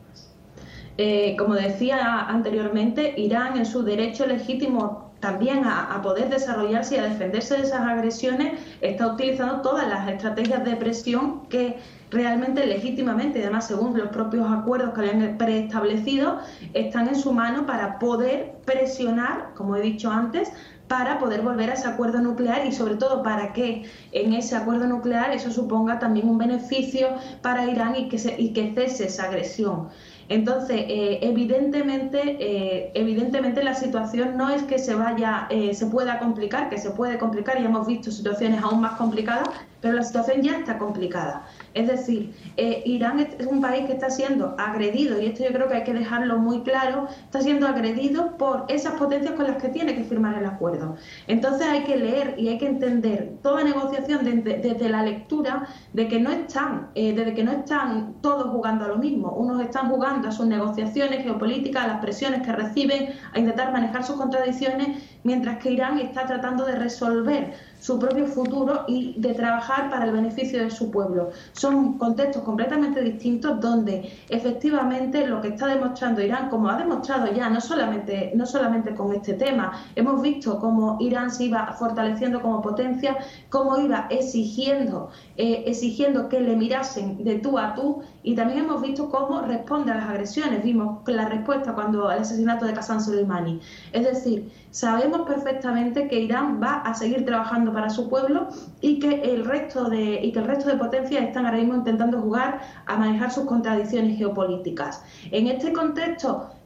Eh, como decía anteriormente, Irán en su derecho legítimo también a, a poder desarrollarse y a defenderse de esas agresiones está utilizando todas las estrategias de presión que realmente legítimamente, y además según los propios acuerdos que habían preestablecido, están en su mano para poder presionar, como he dicho antes, para poder volver a ese acuerdo nuclear y sobre todo para que en ese acuerdo nuclear eso suponga también un beneficio para Irán y que, se, y que cese esa agresión. Entonces, eh, evidentemente, eh, evidentemente la situación no es que se vaya, eh, se pueda complicar, que se puede complicar, y hemos visto situaciones aún más complicadas, pero la situación ya está complicada. Es decir, eh, Irán es un país que está siendo agredido, y esto yo creo que hay que dejarlo muy claro, está siendo agredido por esas potencias con las que tiene que firmar el acuerdo. Entonces hay que leer y hay que entender toda negociación desde, desde la lectura de que no están, eh, desde que no están todos jugando a lo mismo. Unos están jugando a sus negociaciones geopolíticas, a las presiones que reciben, a intentar manejar sus contradicciones, mientras que Irán está tratando de resolver su propio futuro y de trabajar para el beneficio de su pueblo. Son contextos completamente distintos donde efectivamente lo que está demostrando Irán, como ha demostrado ya, no solamente, no solamente con este tema, hemos visto cómo Irán se iba fortaleciendo como potencia, cómo iba exigiendo, eh, exigiendo que le mirasen de tú a tú, y también hemos visto cómo responde a las agresiones. Vimos la respuesta cuando el asesinato de Qasem Soleimani. Es decir, sabemos perfectamente que Irán va a seguir trabajando para su pueblo y que el resto de y que el resto de potencias están ahora mismo intentando jugar a manejar sus contradicciones geopolíticas. En este contexto,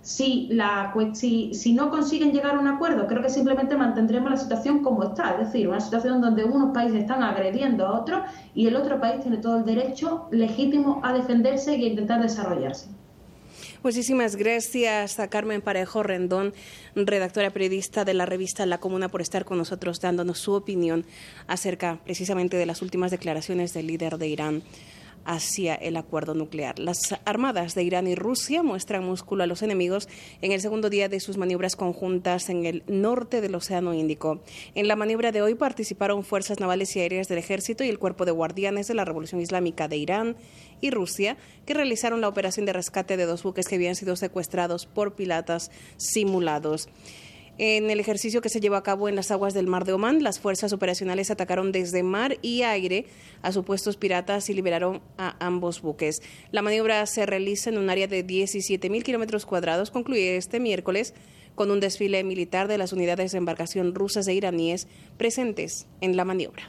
Si, la, si, si no consiguen llegar a un acuerdo, creo que simplemente mantendremos la situación como está, es decir, una situación donde unos países están agrediendo a otros y el otro país tiene todo el derecho legítimo a defenderse y a intentar desarrollarse. Muchísimas gracias a Carmen Parejo Rendón, redactora periodista de la revista La Comuna, por estar con nosotros dándonos su opinión acerca precisamente de las últimas declaraciones del líder de Irán hacia el acuerdo nuclear. Las armadas de Irán y Rusia muestran músculo a los enemigos en el segundo día de sus maniobras conjuntas en el norte del Océano Índico. En la maniobra de hoy participaron fuerzas navales y aéreas del Ejército y el Cuerpo de Guardianes de la Revolución Islámica de Irán y Rusia, que realizaron la operación de rescate de dos buques que habían sido secuestrados por piratas simulados. En el ejercicio que se llevó a cabo en las aguas del Mar de Omán, las fuerzas operacionales atacaron desde mar y aire a supuestos piratas y liberaron a ambos buques. La maniobra se realiza en un área de diecisiete mil kilómetros cuadrados. Concluye este miércoles con un desfile militar de las unidades de embarcación rusas e iraníes presentes en la maniobra.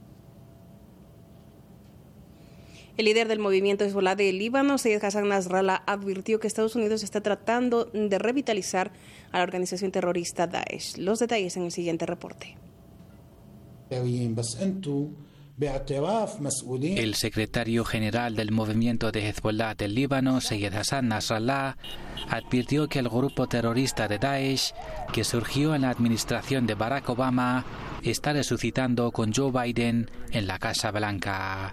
El líder del movimiento Hezbollah de Líbano, Sayed Hassan Nasrallah, advirtió que Estados Unidos está tratando de revitalizar a la organización terrorista Daesh. Los detalles en el siguiente reporte. El secretario general del movimiento de Hezbollah del Líbano, Sayed Hassan Nasrallah, advirtió que el grupo terrorista de Daesh, que surgió en la administración de Barack Obama, está resucitando con Joe Biden en la Casa Blanca.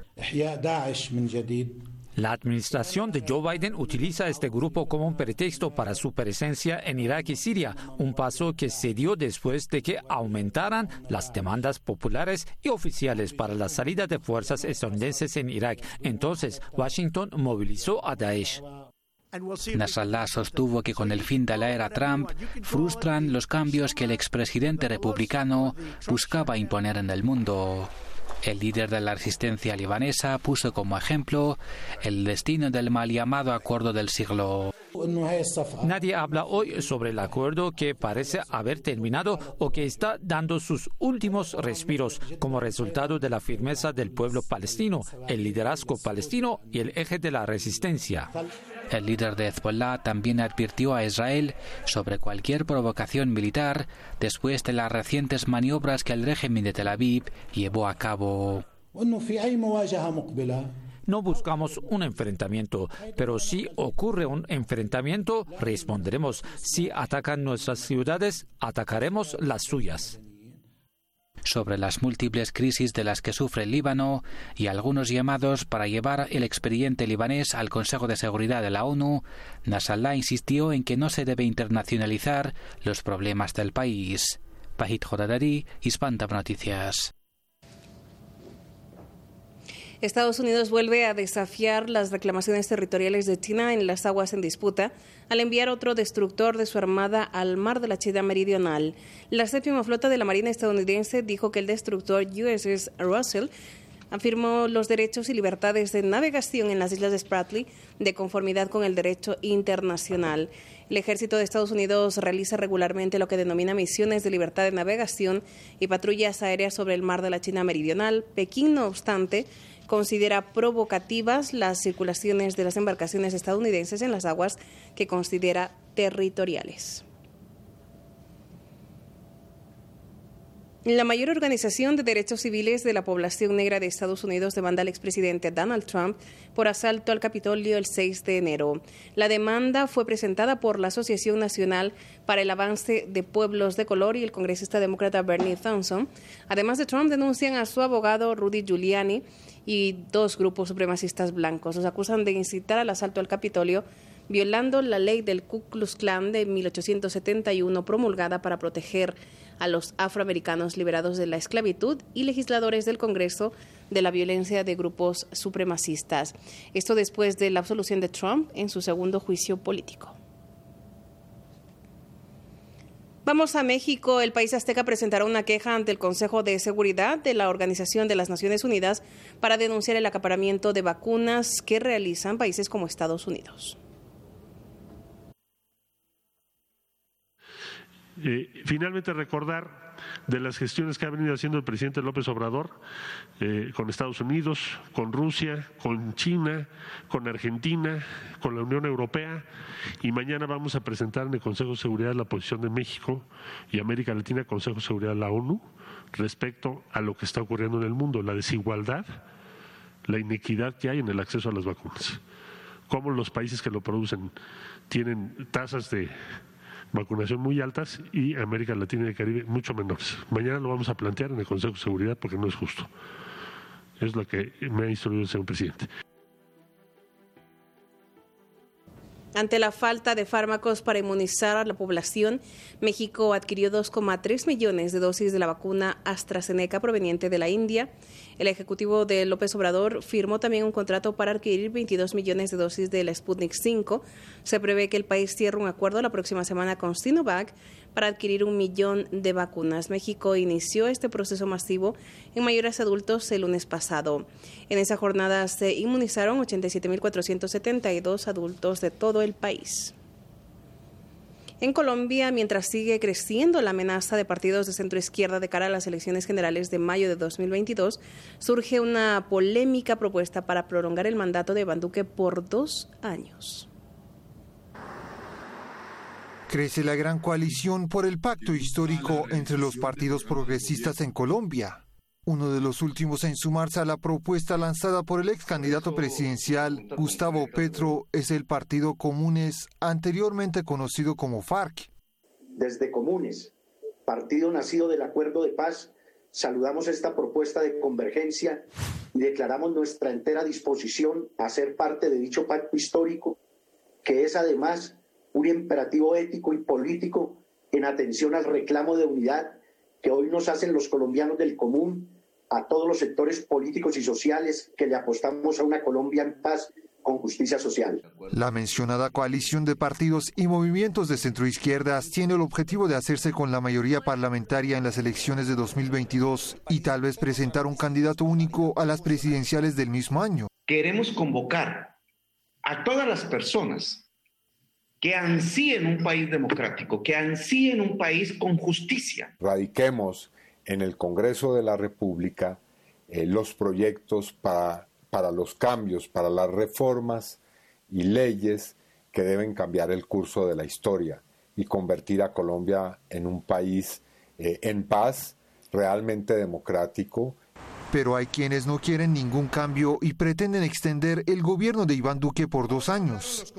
La administración de Joe Biden utiliza este grupo como un pretexto para su presencia en Irak y Siria, un paso que se dio después de que aumentaran las demandas populares y oficiales para la salida de fuerzas estadounidenses en Irak. Entonces, Washington movilizó a Daesh. Nasrallah sostuvo que con el fin de la era Trump frustran los cambios que el expresidente republicano buscaba imponer en el mundo. El líder de la resistencia libanesa puso como ejemplo el destino del mal llamado Acuerdo del Siglo. Nadie habla hoy sobre el acuerdo que parece haber terminado o que está dando sus últimos respiros como resultado de la firmeza del pueblo palestino, el liderazgo palestino y el eje de la resistencia. El líder de Hezbollah también advirtió a Israel sobre cualquier provocación militar después de las recientes maniobras que el régimen de Tel Aviv llevó a cabo. No buscamos un enfrentamiento, pero si ocurre un enfrentamiento, responderemos. Si atacan nuestras ciudades, atacaremos las suyas. Sobre las múltiples crisis de las que sufre el Líbano y algunos llamados para llevar el expediente libanés al Consejo de Seguridad de la ONU, Nasrallah insistió en que no se debe internacionalizar los problemas del país. Pahit Jodadari, Hispanta Noticias. Estados Unidos vuelve a desafiar las reclamaciones territoriales de China en las aguas en disputa al enviar otro destructor de su armada al mar de la China Meridional. La séptima flota de la Marina estadounidense dijo que el destructor U S S Russell afirmó los derechos y libertades de navegación en las islas de Spratly de conformidad con el derecho internacional. El ejército de Estados Unidos realiza regularmente lo que denomina misiones de libertad de navegación y patrullas aéreas sobre el mar de la China Meridional. Pekín, no obstante, considera provocativas las circulaciones de las embarcaciones estadounidenses en las aguas que considera territoriales. La mayor organización de derechos civiles de la población negra de Estados Unidos demanda al expresidente Donald Trump por asalto al Capitolio el seis de enero. La demanda fue presentada por la Asociación Nacional para el Avance de Pueblos de Color y el congresista demócrata Bernie Thompson. Además de Trump, denuncian a su abogado Rudy Giuliani y dos grupos supremacistas blancos. Los acusan de incitar al asalto al Capitolio, violando la ley del Ku Klux Klan de mil ochocientos setenta y uno promulgada para proteger a los afroamericanos liberados de la esclavitud y legisladores del Congreso de la violencia de grupos supremacistas. Esto después de la absolución de Trump en su segundo juicio político. Vamos a México. El país azteca presentará una queja ante el Consejo de Seguridad de la Organización de las Naciones Unidas para denunciar el acaparamiento de vacunas que realizan países como Estados Unidos. Eh, finalmente recordar de las gestiones que ha venido haciendo el presidente López Obrador eh, con Estados Unidos, con Rusia, con China, con Argentina, con la Unión Europea, y mañana vamos a presentar en el Consejo de Seguridad la posición de México y América Latina, Consejo de Seguridad de la ONU, respecto a lo que está ocurriendo en el mundo, la desigualdad, la inequidad que hay en el acceso a las vacunas. Cómo los países que lo producen tienen tasas de vacunación muy altas y América Latina y el Caribe mucho menores. Mañana lo vamos a plantear en el Consejo de Seguridad porque no es justo. Es lo que me ha instruido el señor presidente. Ante la falta de fármacos para inmunizar a la población, México adquirió dos coma tres millones de dosis de la vacuna AstraZeneca proveniente de la India. El ejecutivo de López Obrador firmó también un contrato para adquirir veintidós millones de dosis de la Sputnik cinco. Se prevé que el país cierre un acuerdo la próxima semana con Sinovac para adquirir un millón de vacunas. México inició este proceso masivo en mayores adultos el lunes pasado. En esa jornada se inmunizaron ochenta y siete mil cuatrocientos setenta y dos adultos de todo el país. En Colombia, mientras sigue creciendo la amenaza de partidos de centroizquierda de cara a las elecciones generales de mayo de dos mil veintidós, surge una polémica propuesta para prolongar el mandato de Iván Duque por dos años. Crece la gran coalición por el pacto histórico entre los partidos progresistas en Colombia. Uno de los últimos en sumarse a la propuesta lanzada por el ex candidato presidencial Gustavo Petro es el Partido Comunes, anteriormente conocido como FARC. Desde Comunes, partido nacido del acuerdo de paz, saludamos esta propuesta de convergencia y declaramos nuestra entera disposición a ser parte de dicho pacto histórico, que es además un imperativo ético y político en atención al reclamo de unidad que hoy nos hacen los colombianos del común, a todos los sectores políticos y sociales que le apostamos a una Colombia en paz con justicia social. La mencionada coalición de partidos y movimientos de centroizquierdas tiene el objetivo de hacerse con la mayoría parlamentaria en las elecciones de dos mil veintidós y tal vez presentar un candidato único a las presidenciales del mismo año. Queremos convocar a todas las personas que ansíen un país democrático, que ansíen un país con justicia. Radiquemos en el Congreso de la República eh, los proyectos para, para los cambios, para las reformas y leyes que deben cambiar el curso de la historia y convertir a Colombia en un país eh, en paz, realmente democrático. Pero hay quienes no quieren ningún cambio y pretenden extender el gobierno de Iván Duque por dos años.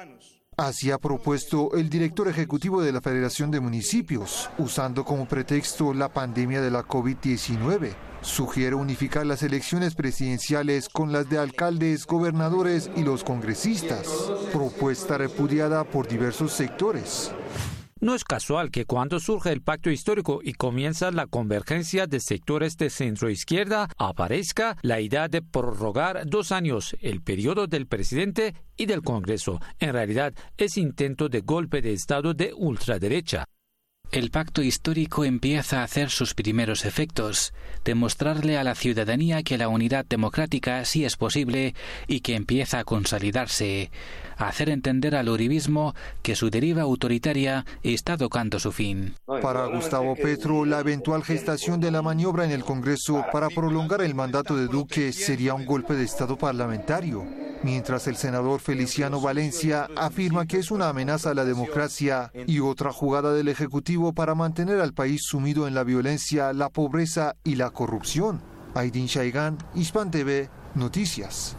Así ha propuesto el director ejecutivo de la Federación de Municipios, usando como pretexto la pandemia de la COVID diecinueve. Sugiere unificar las elecciones presidenciales con las de alcaldes, gobernadores y los congresistas, propuesta repudiada por diversos sectores. No es casual que cuando surge el pacto histórico y comienza la convergencia de sectores de centroizquierda, aparezca la idea de prorrogar dos años el periodo del presidente y del Congreso. En realidad, es intento de golpe de Estado de ultraderecha. El pacto histórico empieza a hacer sus primeros efectos, demostrarle a la ciudadanía que la unidad democrática sí es posible y que empieza a consolidarse, hacer entender al uribismo que su deriva autoritaria está tocando su fin. Para Gustavo Petro, la eventual gestación de la maniobra en el Congreso para prolongar el mandato de Duque sería un golpe de Estado parlamentario, mientras el senador Feliciano Valencia afirma que es una amenaza a la democracia y otra jugada del Ejecutivo para mantener al país sumido en la violencia, la pobreza y la corrupción. Aydin Shaigán, Hispan T V, Noticias.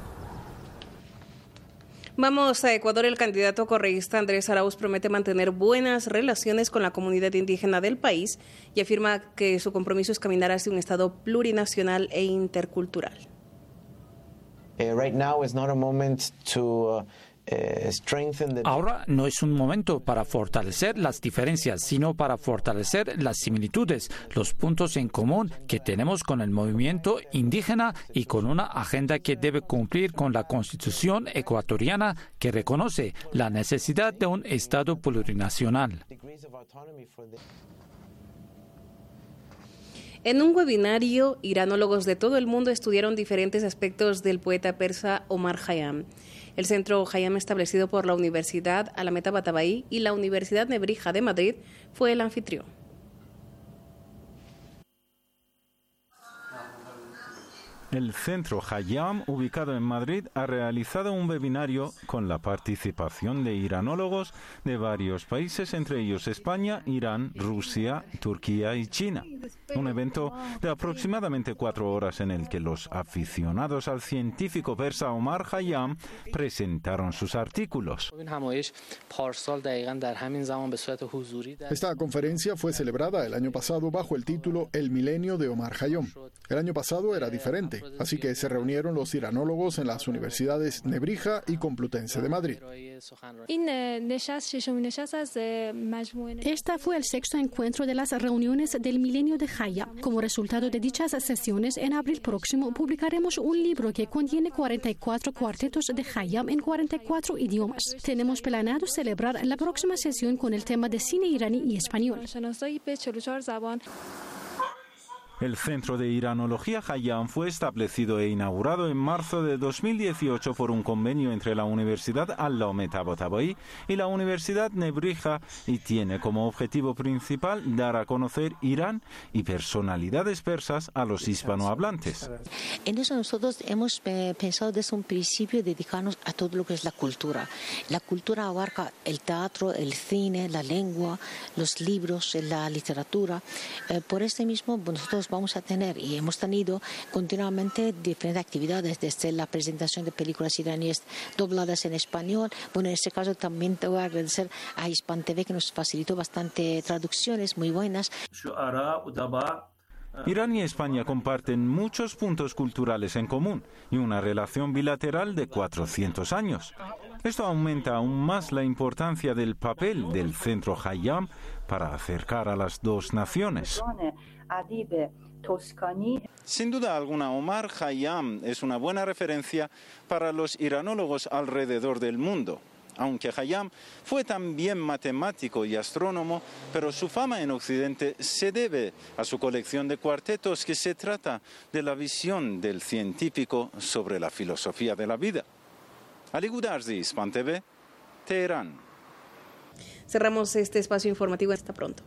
Vamos a Ecuador. El candidato correísta Andrés Arauz promete mantener buenas relaciones con la comunidad indígena del país y afirma que su compromiso es caminar hacia un Estado plurinacional e intercultural. Uh, right now is not a moment to, uh... Ahora no es un momento para fortalecer las diferencias, sino para fortalecer las similitudes, los puntos en común que tenemos con el movimiento indígena y con una agenda que debe cumplir con la Constitución ecuatoriana que reconoce la necesidad de un Estado plurinacional. En un webinario, iranólogos de todo el mundo estudiaron diferentes aspectos del poeta persa Omar Khayyam. El centro Khayyam, establecido por la Universidad Alameda Batabaí y la Universidad Nebrija de Madrid, fue el anfitrión. El Centro Hayam, ubicado en Madrid, ha realizado un webinario con la participación de iranólogos de varios países, entre ellos España, Irán, Rusia, Turquía y China. Un evento de aproximadamente cuatro horas en el que los aficionados al científico persa Omar Hayam presentaron sus artículos. Esta conferencia fue celebrada el año pasado bajo el título El milenio de Omar Hayam. El año pasado era diferente, así que se reunieron los iranólogos en las universidades Nebrija y Complutense de Madrid. Este fue el sexto encuentro de las reuniones del milenio de Hayam. Como resultado de dichas sesiones, en abril próximo publicaremos un libro que contiene cuarenta y cuatro cuartetos de Hayam en cuarenta y cuatro idiomas. Tenemos planeado celebrar la próxima sesión con el tema de cine iraní y español. El Centro de Iranología Hayam fue establecido e inaugurado en marzo de dos mil dieciocho por un convenio entre la Universidad Allame Tabatabai y la Universidad Nebrija y tiene como objetivo principal dar a conocer Irán y personalidades persas a los hispanohablantes. En eso nosotros hemos eh, pensado desde un principio dedicarnos a todo lo que es la cultura. La cultura abarca el teatro, el cine, la lengua, los libros, la literatura. Eh, por este mismo, nosotros vamos a tener y hemos tenido continuamente diferentes actividades, desde la presentación de películas iraníes dobladas en español. Bueno, en este caso también te voy a agradecer a Hispan T V que nos facilitó bastante traducciones muy buenas. Irán y España comparten muchos puntos culturales en común y una relación bilateral de cuatrocientos años. Esto aumenta aún más la importancia del papel del Centro Hayam para acercar a las dos naciones. Sin duda alguna, Omar Hayam es una buena referencia para los iranólogos alrededor del mundo. Aunque Hayam fue también matemático y astrónomo, pero su fama en Occidente se debe a su colección de cuartetos, que se trata de la visión del científico sobre la filosofía de la vida. Ali Gudarzi, Hispan T V, Teherán. Cerramos este espacio informativo. Hasta pronto.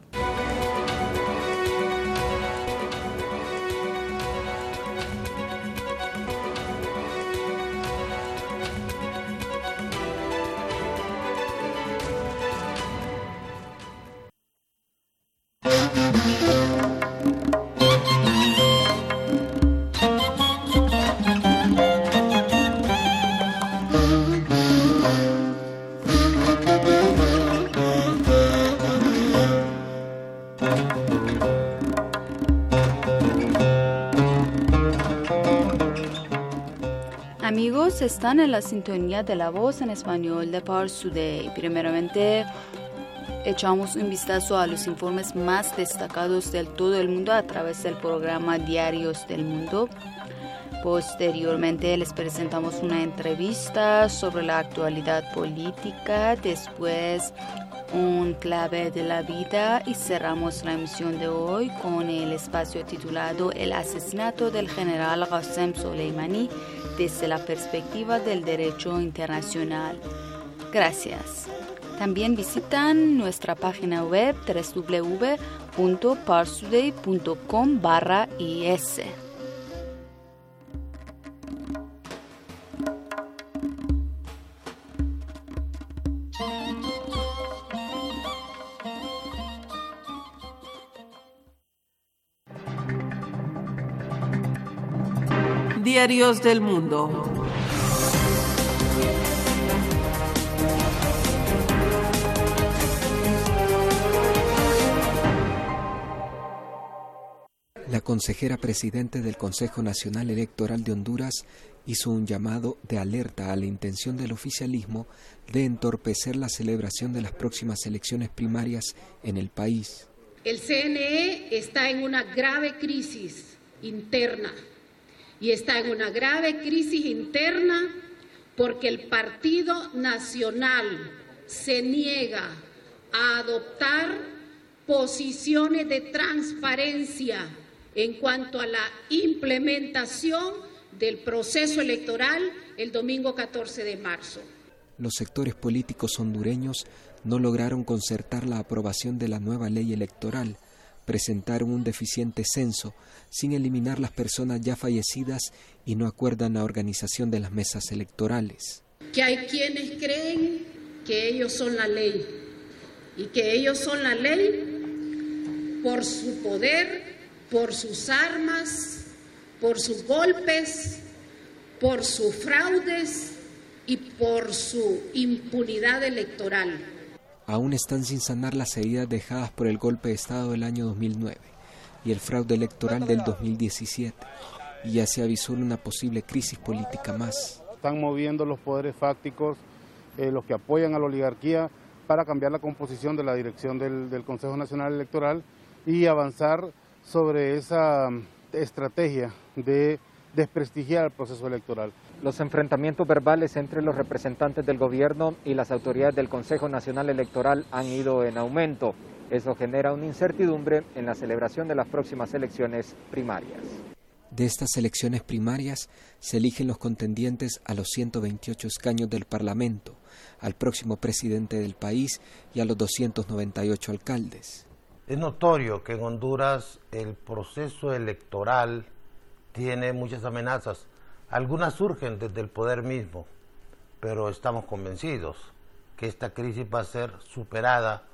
Amigos, están en la sintonía de la voz en español de Pars Today. Primeramente, echamos un vistazo a los informes más destacados de todo el mundo a través del programa Diarios del Mundo. Posteriormente les presentamos una entrevista sobre la actualidad política, después un clave de la vida y cerramos la emisión de hoy con el espacio titulado El asesinato del general Qasem Soleimani desde la perspectiva del derecho internacional. Gracias. También visitan nuestra página web doble u doble u doble u punto parstoday punto com barra is. Diarios del Mundo. La consejera presidente del Consejo Nacional Electoral de Honduras hizo un llamado de alerta a la intención del oficialismo de entorpecer la celebración de las próximas elecciones primarias en el país. El C N E está en una grave crisis interna y está en una grave crisis interna porque el Partido Nacional se niega a adoptar posiciones de transparencia en cuanto a la implementación del proceso electoral el domingo catorce de marzo. Los sectores políticos hondureños no lograron concertar la aprobación de la nueva ley electoral, presentaron un deficiente censo sin eliminar las personas ya fallecidas y no acuerdan la organización de las mesas electorales. Que hay quienes creen que ellos son la ley y que ellos son la ley por su poder, por sus armas, por sus golpes, por sus fraudes y por su impunidad electoral. Aún están sin sanar las heridas dejadas por el golpe de Estado del año dos mil nueve y el fraude electoral del dos mil diecisiete, y ya se avisó una posible crisis política más. Están moviendo los poderes fácticos, eh, los que apoyan a la oligarquía, para cambiar la composición de la dirección del, del Consejo Nacional Electoral y avanzar sobre esa estrategia de desprestigiar el proceso electoral. Los enfrentamientos verbales entre los representantes del gobierno y las autoridades del Consejo Nacional Electoral han ido en aumento. Eso genera una incertidumbre en la celebración de las próximas elecciones primarias. De estas elecciones primarias se eligen los contendientes a los ciento veintiocho escaños del Parlamento, al próximo presidente del país y a los doscientos noventa y ocho alcaldes. Es notorio que en Honduras el proceso electoral tiene muchas amenazas. Algunas surgen desde el poder mismo, pero estamos convencidos que esta crisis va a ser superada